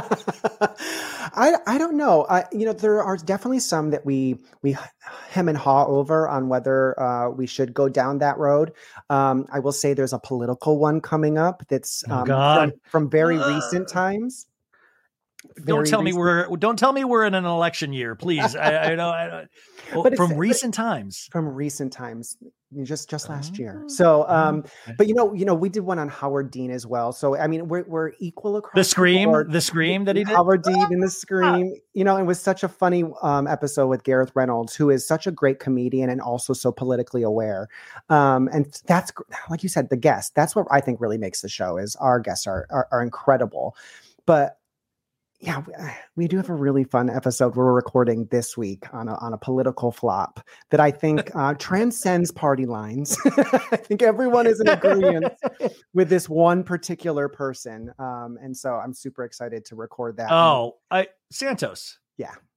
I I don't know. I, you know, there are definitely some that we we hem and haw over on whether uh, we should go down that road. Um, I will say there's a political one coming up that's um, oh from, from very uh. recent times. Very don't tell recent. me we're don't tell me we're in an election year, please. I, I know I, well, but from recent times. From recent times, just just last oh. year. So, um, okay. but you know, you know, we did one on Howard Dean as well. So, I mean, we're we're equal across the Scream, the, the Scream that he did. Howard Dean in the Scream. You know, it was such a funny um, episode with Gareth Reynolds, who is such a great comedian and also so politically aware. Um, and that's, like you said, the guest. That's what I think really makes the show, is our guests are are, are incredible. But yeah, we do have a really fun episode we're recording this week on a, on a political flop that I think uh, transcends party lines. I think everyone is in agreement with this one particular person. Um, and so I'm super excited to record that. Oh, I Santos. Yeah.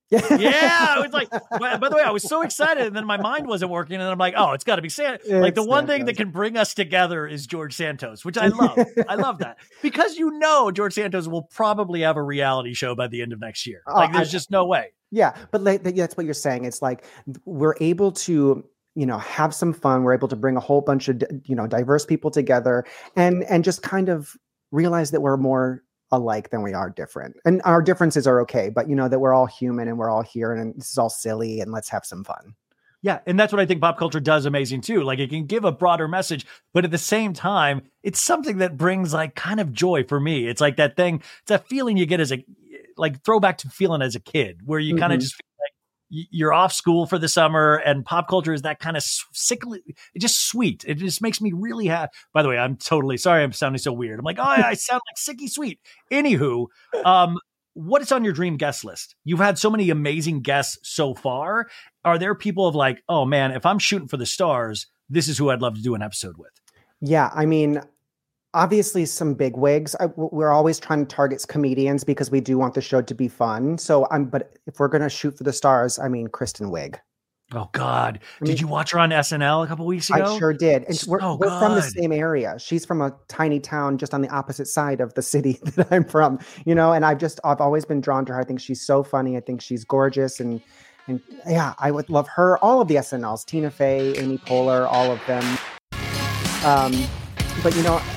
Yeah, I was like, by, by the way, I was so excited, and then my mind wasn't working, and I'm like, oh, it's got to be Santos. Like the one Santos. Thing that can bring us together is George Santos, which I love. I love that because you know George Santos will probably have a reality show by the end of next year. Like, there's I, just no way. Yeah, but like, that's what you're saying. It's like we're able to, you know, have some fun. We're able to bring a whole bunch of, you know, diverse people together, and and just kind of realize that we're more alike than we are different, and our differences are okay, but you know that we're all human and we're all here, and this is all silly, and let's have some fun. Yeah, and that's what I think pop culture does amazing too. Like, it can give a broader message, but at the same time, it's something that brings like kind of joy for me. It's like that thing, it's that feeling you get as a like throwback to feeling as a kid, where you mm-hmm. kind of just feel like you're off school for the summer, and pop culture is that kind of sickly, it's just sweet. It just makes me really happy. By the way, I'm totally sorry I'm sounding so weird. I'm like, oh, I sound like sicky sweet. Anywho, um, what is on your dream guest list? You've had so many amazing guests so far. Are there people of like, oh man, if I'm shooting for the stars, this is who I'd love to do an episode with? Yeah, I mean, obviously some big wigs. I, we're always trying to target comedians because we do want the show to be fun. So I'm, but if we're going to shoot for the stars, I mean, Kristen Wiig. Oh God. I mean, did you watch her on S N L a couple weeks ago? I sure did. And so we're, we're from the same area. She's from a tiny town just on the opposite side of the city that I'm from, you know, and I've just, I've always been drawn to her. I think she's so funny. I think she's gorgeous. And, and yeah, I would love her. All of the S N Ls, Tina Fey, Amy Poehler, all of them. Um, but you know,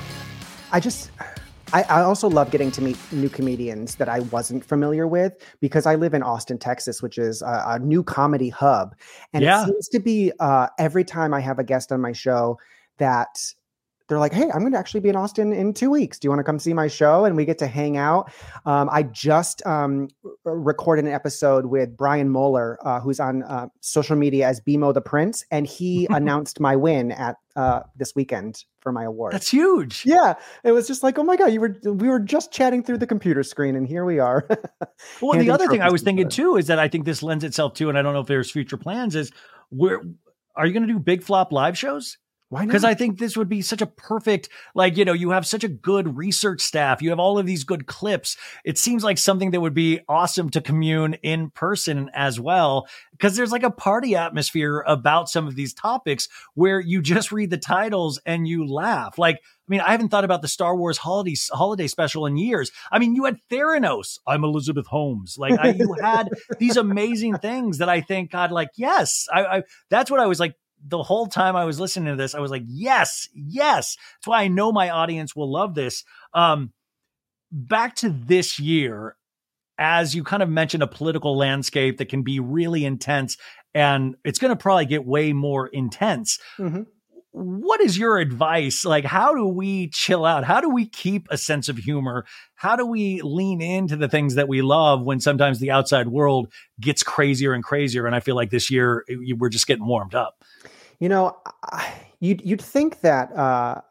I just, I, I also love getting to meet new comedians that I wasn't familiar with, because I live in Austin, Texas, which is a, a new comedy hub. And yeah. It seems to be uh, every time I have a guest on my show that they're like, hey, I'm going to actually be in Austin in two weeks. Do you want to come see my show? And we get to hang out. Um, I just um, recorded an episode with Brian Moeller, uh, who's on uh, social media as B-Mo the Prince. And he announced my win at uh, this weekend for my award. That's huge. Yeah. It was just like, oh my God, you were, we were just chatting through the computer screen and here we are. Well, the other thing I was thinking too, is that I think this lends itself to, and I don't know if there's future plans, is where are you going to do Big Flop live shows? Why not? Because I think this would be such a perfect, like, you know, you have such a good research staff. You have all of these good clips. It seems like something that would be awesome to commune in person as well. Because there's like a party atmosphere about some of these topics where you just read the titles and you laugh. Like, I mean, I haven't thought about the Star Wars holiday holiday special in years. I mean, you had Theranos. I'm Elizabeth Holmes. Like, I, you had these amazing things that I think, God, like, yes, I, I that's what I was like. The whole time I was listening to this, I was like, yes, yes. That's why I know my audience will love this. Um, back to this year, as you kind of mentioned, a political landscape that can be really intense, and it's going to probably get way more intense. Mm-hmm. What is your advice? Like, how do we chill out? How do we keep a sense of humor? How do we lean into the things that we love when sometimes the outside world gets crazier and crazier? And I feel like this year we're just getting warmed up. You know, you'd, you'd think that uh,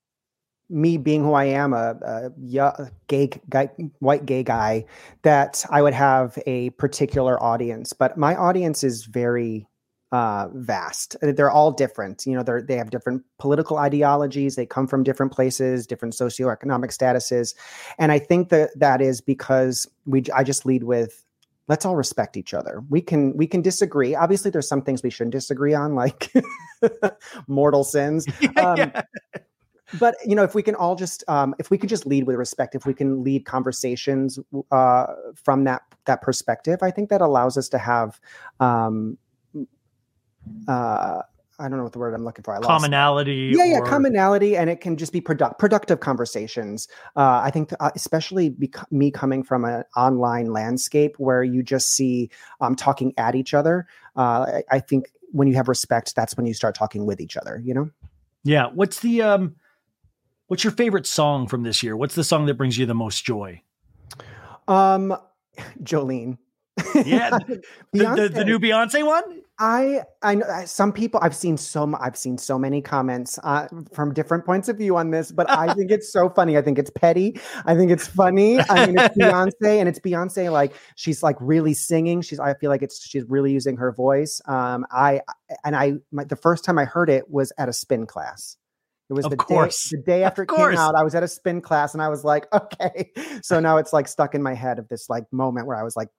me being who I am, a, a yeah, gay guy, white gay guy, that I would have a particular audience. But my audience is very uh, vast. They're all different. You know, they they have different political ideologies. They come from different places, different socioeconomic statuses. And I think that that is because we. I just lead with, let's all respect each other. We can we can disagree. Obviously, there's some things we shouldn't disagree on, like mortal sins. Um, yeah. But, you know, if we can all just um, if we can just lead with respect, if we can lead conversations uh, from that that perspective, I think that allows us to have um, uh, I don't know what the word I'm looking for. I commonality. Yeah, yeah, or... commonality, and it can just be product, productive conversations. Uh, I think, th- uh, especially bec- me coming from an online landscape where you just see um, talking at each other. Uh, I, I think when you have respect, that's when you start talking with each other. You know? Yeah. What's the um, what's your favorite song from this year? What's the song that brings you the most joy? Um, Jolene. Yeah, the, the, the new Beyonce one. I I know some people I've seen so I've seen so many comments uh, from different points of view on this, but I think it's so funny. I think it's petty. I think it's funny. I mean, it's Beyonce, and it's Beyonce like she's like really singing. She's I feel like it's she's really using her voice. Um, I and I my, the first time I heard it was at a spin class. It was of the course. day the day after it came out. I was at a spin class, and I was like, okay. So now it's like stuck in my head of this like moment where I was like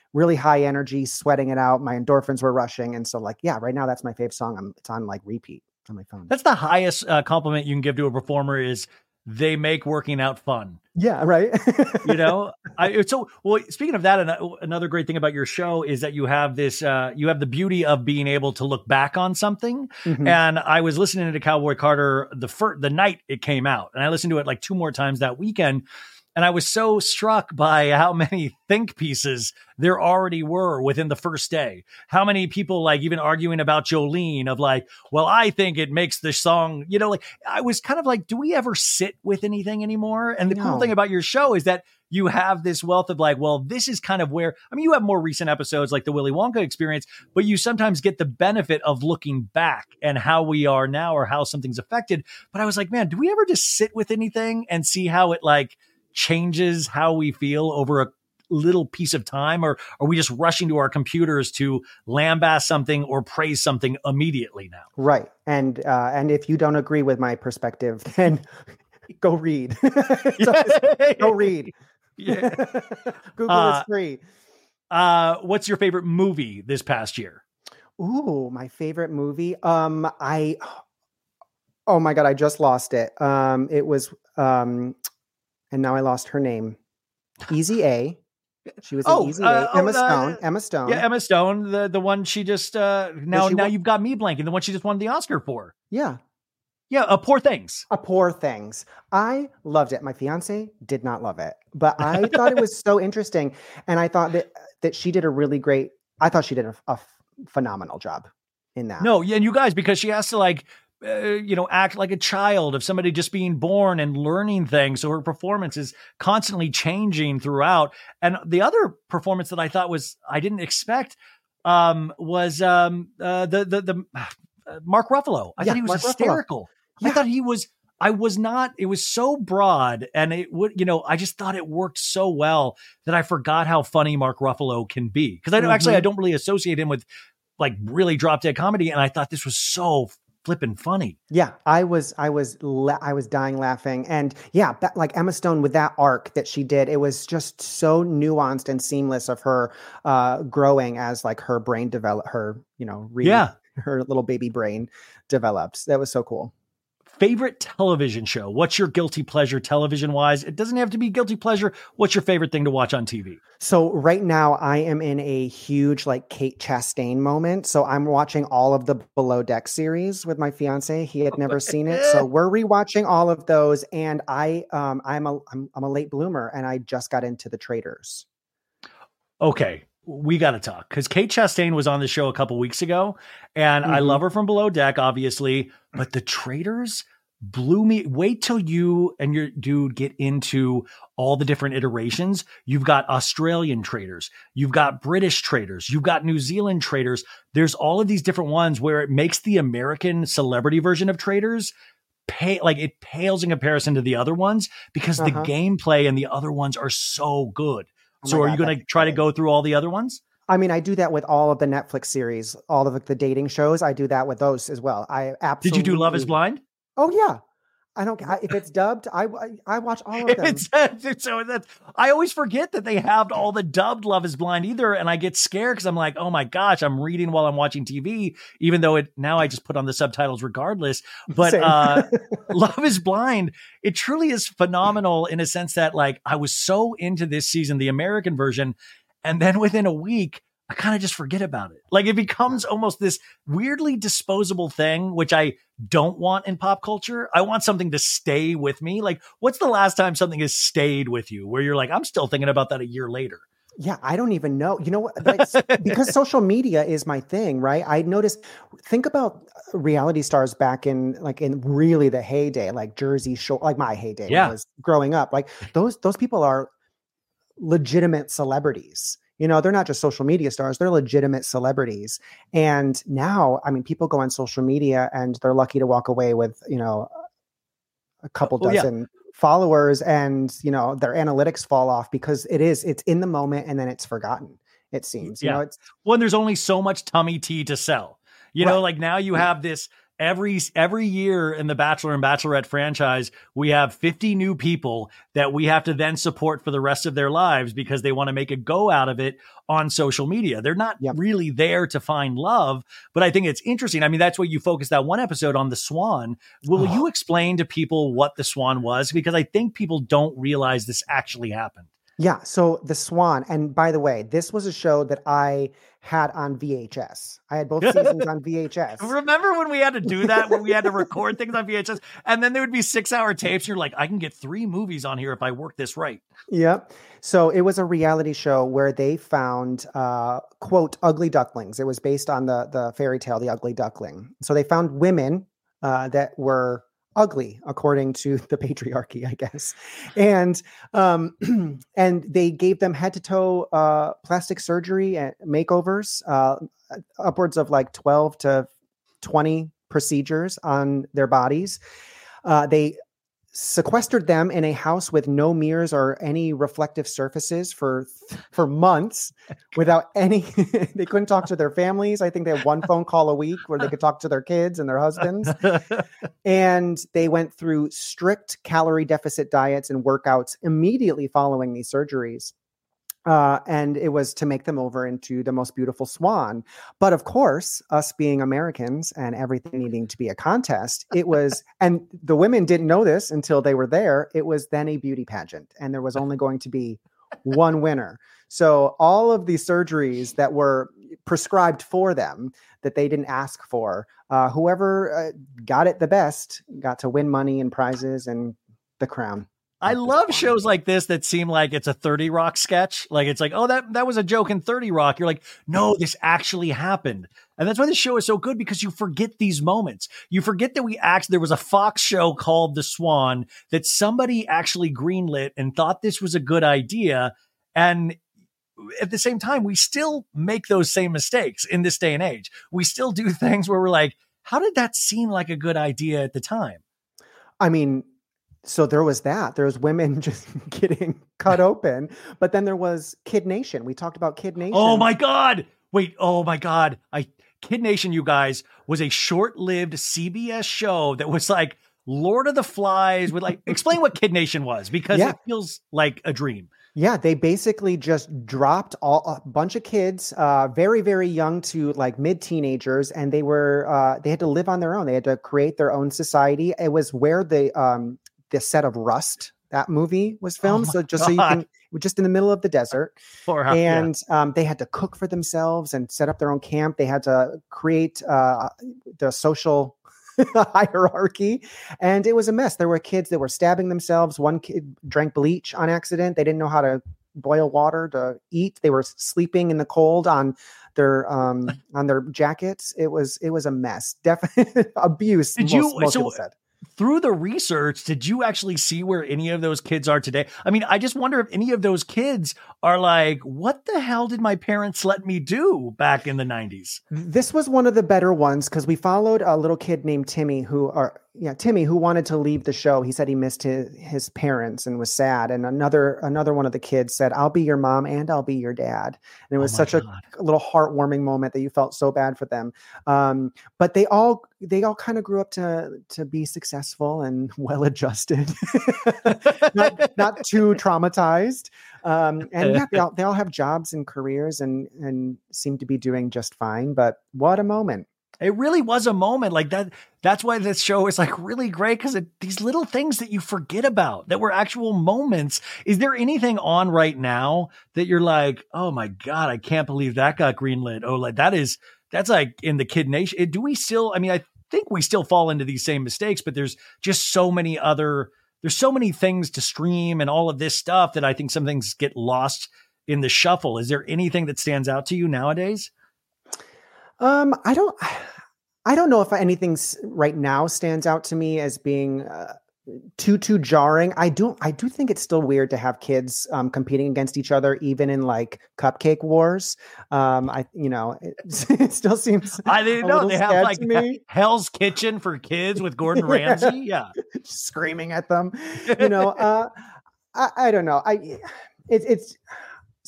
really high energy, sweating it out. My endorphins were rushing. And so like, yeah, right now that's my fave song. I'm, it's on like repeat on my phone. That's the highest uh, compliment you can give to a performer is they make working out fun. Yeah, right. You know, I so well. Speaking of that, another great thing about your show is that you have this. Uh, you have the beauty of being able to look back on something. Mm-hmm. And I was listening to Cowboy Carter the first the night it came out, and I listened to it like two more times that weekend. And I was so struck by how many think pieces there already were within the first day. How many people like even arguing about Jolene of like, well, I think it makes the song, you know, like I was kind of like, do we ever sit with anything anymore? And the no. cool thing about your show is that you have this wealth of like, well, this is kind of where, I mean, you have more recent episodes like the Willy Wonka experience, but you sometimes get the benefit of looking back and how we are now or how something's affected. But I was like, man, do we ever just sit with anything and see how it like changes how we feel over a little piece of time, or are we just rushing to our computers to lambast something or praise something immediately now? Right. And uh, and if you don't agree with my perspective, then go read. So go read. Yeah. Google uh, is free. Uh, what's your favorite movie this past year? Ooh, my favorite movie. Um, I. Oh my God, I just lost it. Um, it was. Um, And now I lost her name. Easy A. She was in oh, Easy uh, A. Emma oh, Stone. Uh, Emma Stone. Yeah, Emma Stone. The the one she just uh, now she now won- you've got me blanking. The one she just won the Oscar for. Yeah. Yeah. Uh, Poor Things. A Poor Things. I loved it. My fiance did not love it, but I thought it was so interesting, and I thought that that she did a really great. I thought she did a, a phenomenal job in that. No, yeah, and you guys, because she has to like. Uh, you know, act like a child of somebody just being born and learning things. So her performance is constantly changing throughout. And the other performance that I thought was, I didn't expect, um, was um, uh, the, the, the uh, Mark Ruffalo. I yeah, thought he was Mark hysterical. Yeah. I thought he was, I was not, it was so broad and it would, you know, I just thought it worked so well that I forgot how funny Mark Ruffalo can be. Cause I mm-hmm. actually, I don't really associate him with like really drop dead comedy. And I thought this was so flipping funny. Yeah, I was, I was, la- I was dying laughing, and yeah, that, like Emma Stone with that arc that she did, it was just so nuanced and seamless of her uh, growing as like her brain develop, her you know, re- yeah, her little baby brain develops. That was so cool. Favorite television show? What's your guilty pleasure television wise? It doesn't have to be guilty pleasure. What's your favorite thing to watch on T V? So right now I am in a huge like Kate Chastain moment. So I'm watching all of the Below Deck series with my fiance. He had never seen it. So we're rewatching all of those. And I, um, I'm a, I'm, I'm a late bloomer and I just got into The Traitors. Okay. We got to talk because Kate Chastain was on the show a couple weeks ago and mm-hmm. I love her from Below Deck, obviously, but The Traitors blew me. Wait till you and your dude get into all the different iterations. You've got Australian traitors. You've got British traitors. You've got New Zealand traitors. There's all of these different ones where it makes the American celebrity version of traitors pay like it pales in comparison to the other ones because uh-huh. the gameplay and the other ones are so good. Oh so are God, you going to try to go through all the other ones? I mean, I do that with all of the Netflix series, all of the dating shows. I do that with those as well. I absolutely. Did you do Love is Blind? Oh yeah. I don't, if it's dubbed, I, I watch all of them. It's, it's, so that's, I always forget that they have all the dubbed Love is Blind either. And I get scared because I'm like, oh my gosh, I'm reading while I'm watching T V, even though it, now I just put on the subtitles regardless. But uh, Love is Blind, it truly is phenomenal in a sense that like, I was so into this season, the American version. And then within a week, I kind of just forget about it. Like it becomes almost this weirdly disposable thing, which I don't want in pop culture. I want something to stay with me. Like what's the last time something has stayed with you where you're like, I'm still thinking about that a year later? Yeah, I don't even know. You know what? Like, because social media is my thing, right? I noticed, think about reality stars back in like in really the heyday, like Jersey Shore, like my heyday yeah. when I was growing up. Like those, those people are legitimate celebrities. You know, they're not just social media stars, they're legitimate celebrities. And now, I mean, people go on social media and they're lucky to walk away with, you know, a couple oh, dozen yeah. followers and, you know, their analytics fall off because it is, it's in the moment and then it's forgotten, it seems. You yeah. know, it's when there's only so much tummy tea to sell. You right. know, like now you have this every every year in the Bachelor and Bachelorette franchise, we have fifty new people that we have to then support for the rest of their lives because they want to make a go out of it on social media. They're not Yep. really there to find love, but I think it's interesting. I mean, that's why you focused that one episode on the Swan. Will Oh. you explain to people what the Swan was? Because I think people don't realize this actually happened. Yeah. So The Swan, and by the way, this was a show that I had on V H S. I had both seasons on V H S. Remember when we had to do that, when we had to record things on V H S, and then there would be six hour tapes. And you're like, I can get three movies on here if I work this right. Yep. So it was a reality show where they found, uh, quote, ugly ducklings. It was based on the the fairy tale, The Ugly Duckling. So they found women uh, that were ugly, according to the patriarchy, I guess. And um, and they gave them head to toe uh, plastic surgery and makeovers, uh, upwards of like twelve to twenty procedures on their bodies. Uh, they sequestered them in a house with no mirrors or any reflective surfaces for for months without any they couldn't talk to their families. I think they had one phone call a week where they could talk to their kids and their husbands. And they went through strict calorie deficit diets and workouts immediately following these surgeries. Uh, and it was to make them over into the most beautiful swan. But of course, us being Americans and everything needing to be a contest, it was, and the women didn't know this until they were there. It was then a beauty pageant, and there was only going to be one winner. So all of these surgeries that were prescribed for them that they didn't ask for, uh, whoever uh, got it the best got to win money and prizes and the crown. I love shows like this that seem like it's a thirty Rock sketch. Like it's like, oh, that, that was a joke in thirty Rock. You're like, no, this actually happened. And that's why this show is so good, because you forget these moments. You forget that we actually, there was a Fox show called The Swan that somebody actually greenlit and thought this was a good idea. And at the same time, we still make those same mistakes in this day and age. We still do things where we're like, how did that seem like a good idea at the time? I mean, so there was that. There was women just getting cut open, but then there was Kid Nation. We talked about Kid Nation. Oh my God. Wait. Oh my God. I Kid Nation, you guys, was a short-lived C B S show that was like Lord of the Flies with like, explain what Kid Nation was, because Yeah. it feels like a dream. Yeah, they basically just dropped all, a bunch of kids, uh, very, very young to like mid teenagers, and they were uh, they had to live on their own. They had to create their own society. It was where the um, the set of Rust, that movie, was filmed. Oh so just so you can, just in the middle of the desert, For how- yeah. and um, they had to cook for themselves and set up their own camp. They had to create uh, the social hierarchy, and it was a mess. There were kids that were stabbing themselves. One kid drank bleach on accident. They didn't know how to boil water to eat. They were sleeping in the cold on their um on their jackets. It was it was a mess. Definitely abuse. Did most, you- most so- people said. Through the research, did you actually see where any of those kids are today? I mean, I just wonder if any of those kids are like, what the hell did my parents let me do back in the nineties? This was one of the better ones because we followed a little kid named Timmy who are yeah, Timmy who wanted to leave the show. He said he missed his, his parents and was sad. And another another one of the kids said, I'll be your mom and I'll be your dad. And it was Oh my such a, God. a little heartwarming moment that you felt so bad for them. Um, but they all they all kind of grew up to to be successful and well adjusted, not, not too traumatized. Um, and yeah, they all, they all have jobs and careers and and seem to be doing just fine. But what a moment. It really was a moment like that. That's why this show is like really great, because these little things that you forget about that were actual moments. Is there anything on right now that you're like, oh my God, I can't believe that got greenlit? Oh, like that is, that's like in the Kid Nation. Do we still, I mean, I think we still fall into these same mistakes, but there's just so many other, there's so many things to stream and all of this stuff that I think some things get lost in the shuffle. Is there anything that stands out to you nowadays? Um, I don't, I don't know if anything s- right now stands out to me as being uh, too too jarring. I do, I do think it's still weird to have kids um, competing against each other, even in like cupcake wars. Um, I, you know, it, it still seems. I didn't a know little they have sad like to me. Hell's Kitchen for kids with Gordon Ramsay. Yeah. Screaming at them, you know. Uh, I, I don't know. I, it, it's.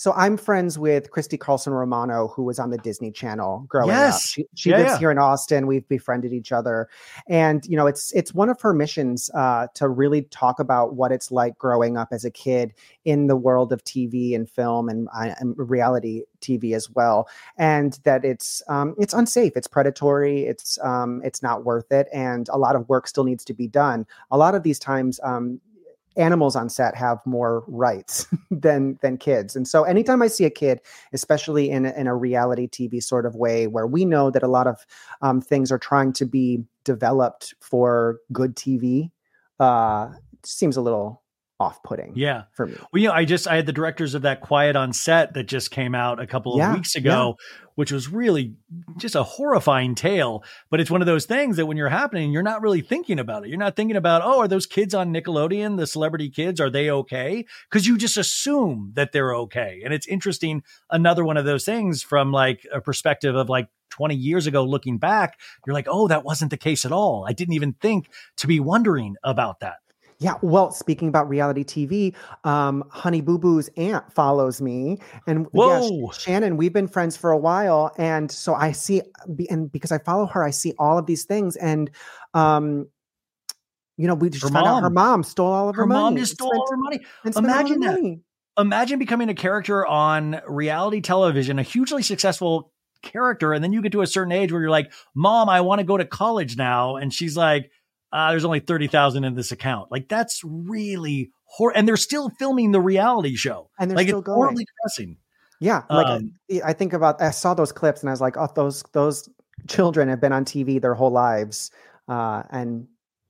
So I'm friends with Christy Carlson Romano, who was on the Disney Channel growing yes. up. She, she yeah, lives yeah. here in Austin. We've befriended each other. And, you know, it's it's one of her missions uh, to really talk about what it's like growing up as a kid in the world of T V and film and, uh, and reality T V as well. And that it's um, it's unsafe. It's predatory. It's um, it's not worth it. And a lot of work still needs to be done. A lot of these times, um, animals on set have more rights than than kids. And so anytime I see a kid, especially in, in a reality T V sort of way, where we know that a lot of um, things are trying to be developed for good T V, uh, it seems a little off-putting yeah. for me. Well, you know, I just, I had the directors of that Quiet on Set that just came out a couple of Yeah, weeks ago, yeah. which was really just a horrifying tale. But it's one of those things that when you're happening, you're not really thinking about it. You're not thinking about, oh, are those kids on Nickelodeon, the celebrity kids, are they okay? Because you just assume that they're okay. And it's interesting. Another one of those things from like a perspective of like twenty years ago, looking back, you're like, oh, that wasn't the case at all. I didn't even think to be wondering about that. Yeah, well, speaking about reality T V, um, Honey Boo Boo's aunt follows me, and Whoa. yeah, Shannon, we've been friends for a while, and so I see, and because I follow her, I see all of these things, and um, you know, we just her found mom. out her mom stole all of her, her money. mom just stole spent, all her money. Imagine Imagine that. Money. Imagine becoming a character on reality television, a hugely successful character, and then you get to a certain age where you're like, Mom, I want to go to college now, and she's like, Uh, there's only thirty thousand in this account. Like, that's really horrible. And they're still filming the reality show. And they're like, still it's going. horribly depressing. Yeah. Like, Um, I, I think about, I saw those clips and I was like, oh, those, those children have been on T V their whole lives. Uh, and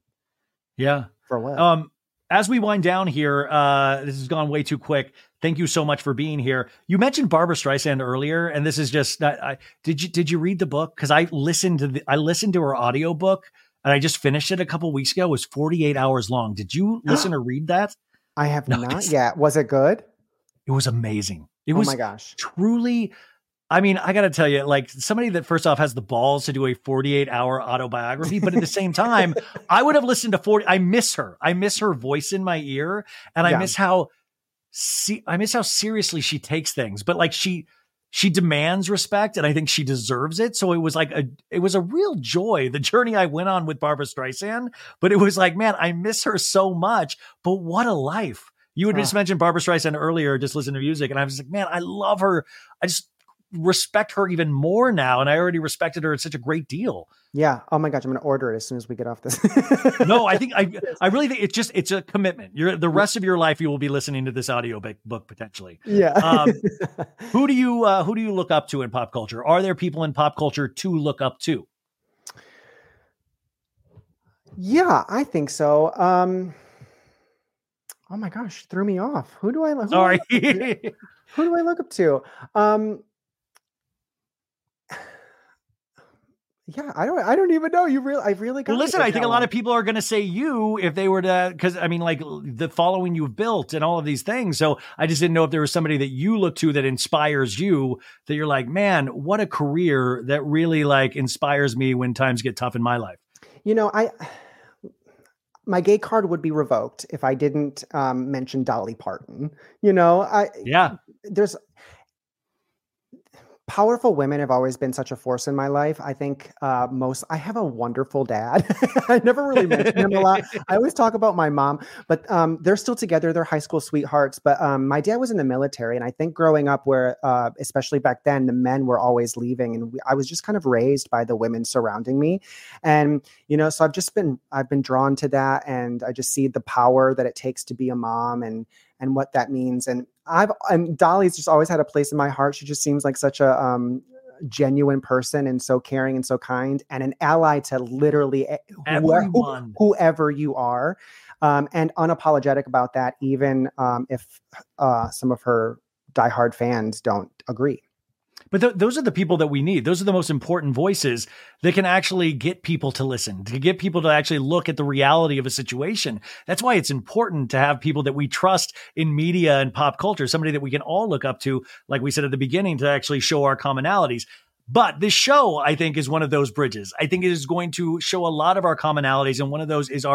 yeah. For what? Um, as we wind down here, uh, this has gone way too quick. Thank you so much for being here. You mentioned Barbara Streisand earlier, and this is just, I, I, did you, did you read the book? Cause I listened to the, I listened to her audiobook. And I just finished it a couple weeks ago. It was forty-eight hours long. Did you listen or read that? I have No, not yet. Was it good? It was amazing. It oh was my gosh. truly, I mean, I got to tell you, like somebody that first off has the balls to do a forty-eight hour autobiography, but at the same time, I would have listened to forty. I miss her. I miss her voice in my ear. And I Yeah. miss how, see, I miss how seriously she takes things, but like she, She demands respect, and I think she deserves it. So it was like a, it was a real joy, the journey I went on with Barbara Streisand. But it was like, man, I miss her so much. But what a life! You had Oh. just mentioned Barbara Streisand earlier, just listening to music, and I was like, man, I love her. I just respect her even more now, and I already respected her at such a great deal. Yeah. Oh my gosh. I'm going to order it as soon as we get off this. No, I think I, I really think it's just, it's a commitment. You're the rest of your life, you will be listening to this audio book potentially. Yeah. Um, who do you, uh, who do you look up to in pop culture? Are there people in pop culture to look up to? Yeah, I think so. Um, oh my gosh, threw me off. Who do I look? Sorry. Who do I look up to? Who do I look up to? Um, yeah, I don't. I don't even know. You really, I really got. Well, listen, I think a lot of people are going to say you if they were to, because I mean, like the following you've built and all of these things. So I just didn't know if there was somebody that you look to that inspires you, that you're like, man, what a career that really like inspires me when times get tough in my life. You know, I. My gay card would be revoked if I didn't um, mention Dolly Parton. You know, I Yeah. There's. Powerful women have always been such a force in my life. I think uh, most, I have a wonderful dad. I never really mention him a lot. I always talk about my mom, but um, they're still together. They're high school sweethearts. But um, my dad was in the military. And I think growing up where, uh, especially back then, the men were always leaving. And we, I was just kind of raised by the women surrounding me. And, you know, so I've just been, I've been drawn to that. And I just see the power that it takes to be a mom and, and what that means. And I've, and Dolly's just always had a place in my heart. She just seems like such a um, genuine person and so caring and so kind and an ally to literally whoever, whoever you are, um, and unapologetic about that, even um, if uh, some of her diehard fans don't agree. But th- those are the people that we need. Those are the most important voices that can actually get people to listen, to get people to actually look at the reality of a situation. That's why it's important to have people that we trust in media and pop culture, somebody that we can all look up to, like we said at the beginning, to actually show our commonalities. But this show, I think, is one of those bridges. I think it is going to show a lot of our commonalities. And one of those is our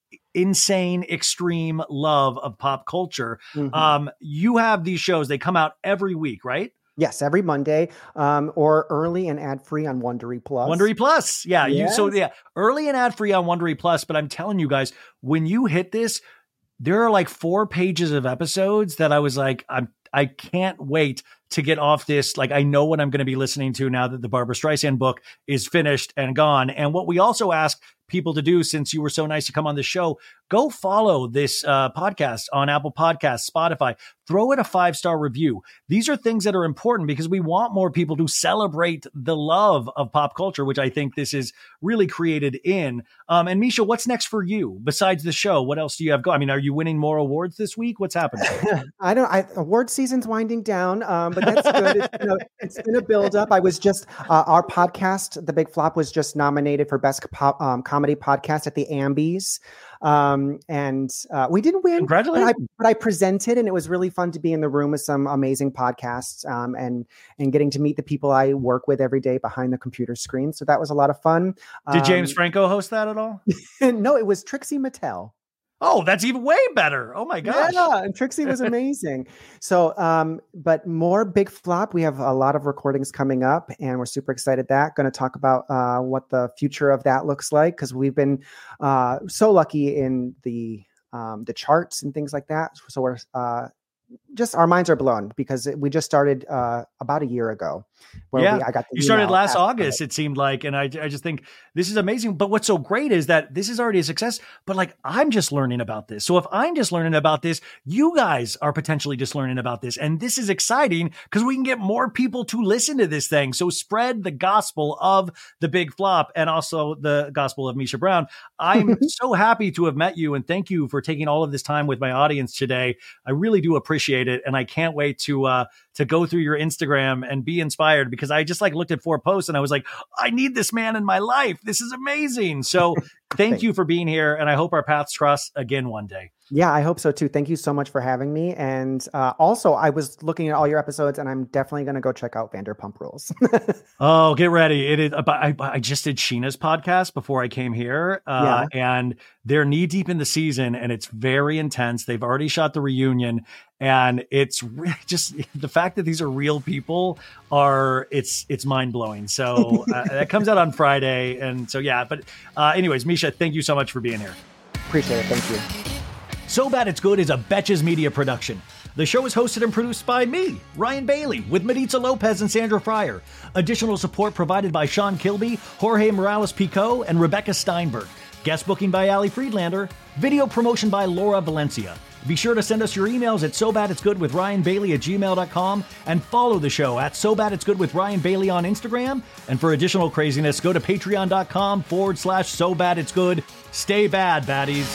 insane, extreme love of pop culture. Mhm. Um, you have these shows, they come out every week, right? Yes, every Monday, um, or early and ad-free on Wondery Plus. Wondery Plus. Yeah. Yes. You, so yeah, early and ad free on Wondery Plus. But I'm telling you guys, when you hit this, there are like four pages of episodes that I was like, I'm, I can't wait to get off this. Like, I know what I'm going to be listening to now that the Barbara Streisand book is finished and gone. And what we also ask people to do, since you were so nice to come on the show, go follow this uh, podcast on Apple Podcasts, Spotify, throw it a five-star review. These are things that are important because we want more people to celebrate the love of pop culture, which I think this is really created in. Um, and Misha, what's next for you besides the show? What else do you have going? I mean, are you winning more awards this week? What's happening? I don't, I, award season's winding down, um, but that's good. It's, you know, it's been a build up. I was just, uh, our podcast, The Big Flop, was just nominated for Best Pop, um, Comedy Podcast at the Ambies. Um, and uh, we didn't win, but I, but I presented, and it was really fun to be in the room with some amazing podcasts, um, and and getting to meet the people I work with every day behind the computer screen. So that was a lot of fun. Did James um, Franco host that at all? No, it was Trixie Mattel. Oh, that's even way better. Oh my gosh. Yeah, and Trixie was amazing. So, um, but more Big Flop. We have a lot of recordings coming up, and we're super excited that going to talk about uh, what the future of that looks like, because we've been uh, so lucky in the um, the charts and things like that. So we're uh, just, our minds are blown because we just started uh, about a year ago. Where yeah, we, I got the you started email last after August, it. it seemed like, and I, I just think this is amazing. But what's so great is that this is already a success, but like, I'm just learning about this. So if I'm just learning about this, you guys are potentially just learning about this. And this is exciting because we can get more people to listen to this thing. So spread the gospel of The Big Flop and also the gospel of Misha Brown. I'm so happy to have met you, and thank you for taking all of this time with my audience today. I really do appreciate it. And I can't wait to, uh, to go through your Instagram and be inspired, because I just like looked at four posts and I was like, I need this man in my life. This is amazing. So thank you for being here. And I hope our paths cross again one day. Yeah, I hope so too. Thank you so much for having me. And uh, also, I was looking at all your episodes, and I'm definitely going to go check out Vanderpump Rules. Oh, get ready. It is. I, I just did Sheena's podcast before I came here, uh, yeah. and they're knee deep in the season, and it's very intense. They've already shot the reunion, and it's re- just the fact that these are real people are it's it's mind blowing. So uh, that comes out on Friday, and so yeah. But uh, anyways, Misha, thank you so much for being here. Appreciate it. Thank you. So Bad It's Good is a Betches Media production. The show is hosted and produced by me, Ryan Bailey, with Maritza Lopez and Sandra Fryer. Additional support provided by Sean Kilby, Jorge Morales-Pico, and Rebecca Steinberg. Guest booking by Ali Friedlander. Video promotion by Laura Valencia. Be sure to send us your emails at so bad it's good with Ryan Bailey at gmail dot com and follow the show at So Bad It's Good with Ryan Bailey on Instagram. And for additional craziness, go to patreon.com forward slash So Bad It's Good. Stay bad, baddies.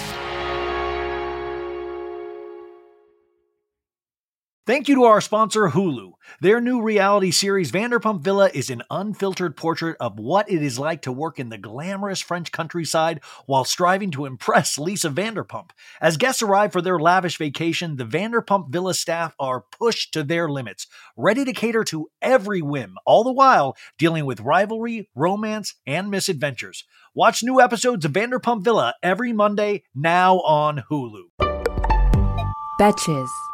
Thank you to our sponsor, Hulu. Their new reality series, Vanderpump Villa, is an unfiltered portrait of what it is like to work in the glamorous French countryside while striving to impress Lisa Vanderpump. As guests arrive for their lavish vacation, the Vanderpump Villa staff are pushed to their limits, ready to cater to every whim, all the while dealing with rivalry, romance, and misadventures. Watch new episodes of Vanderpump Villa every Monday, now on Hulu. Betches.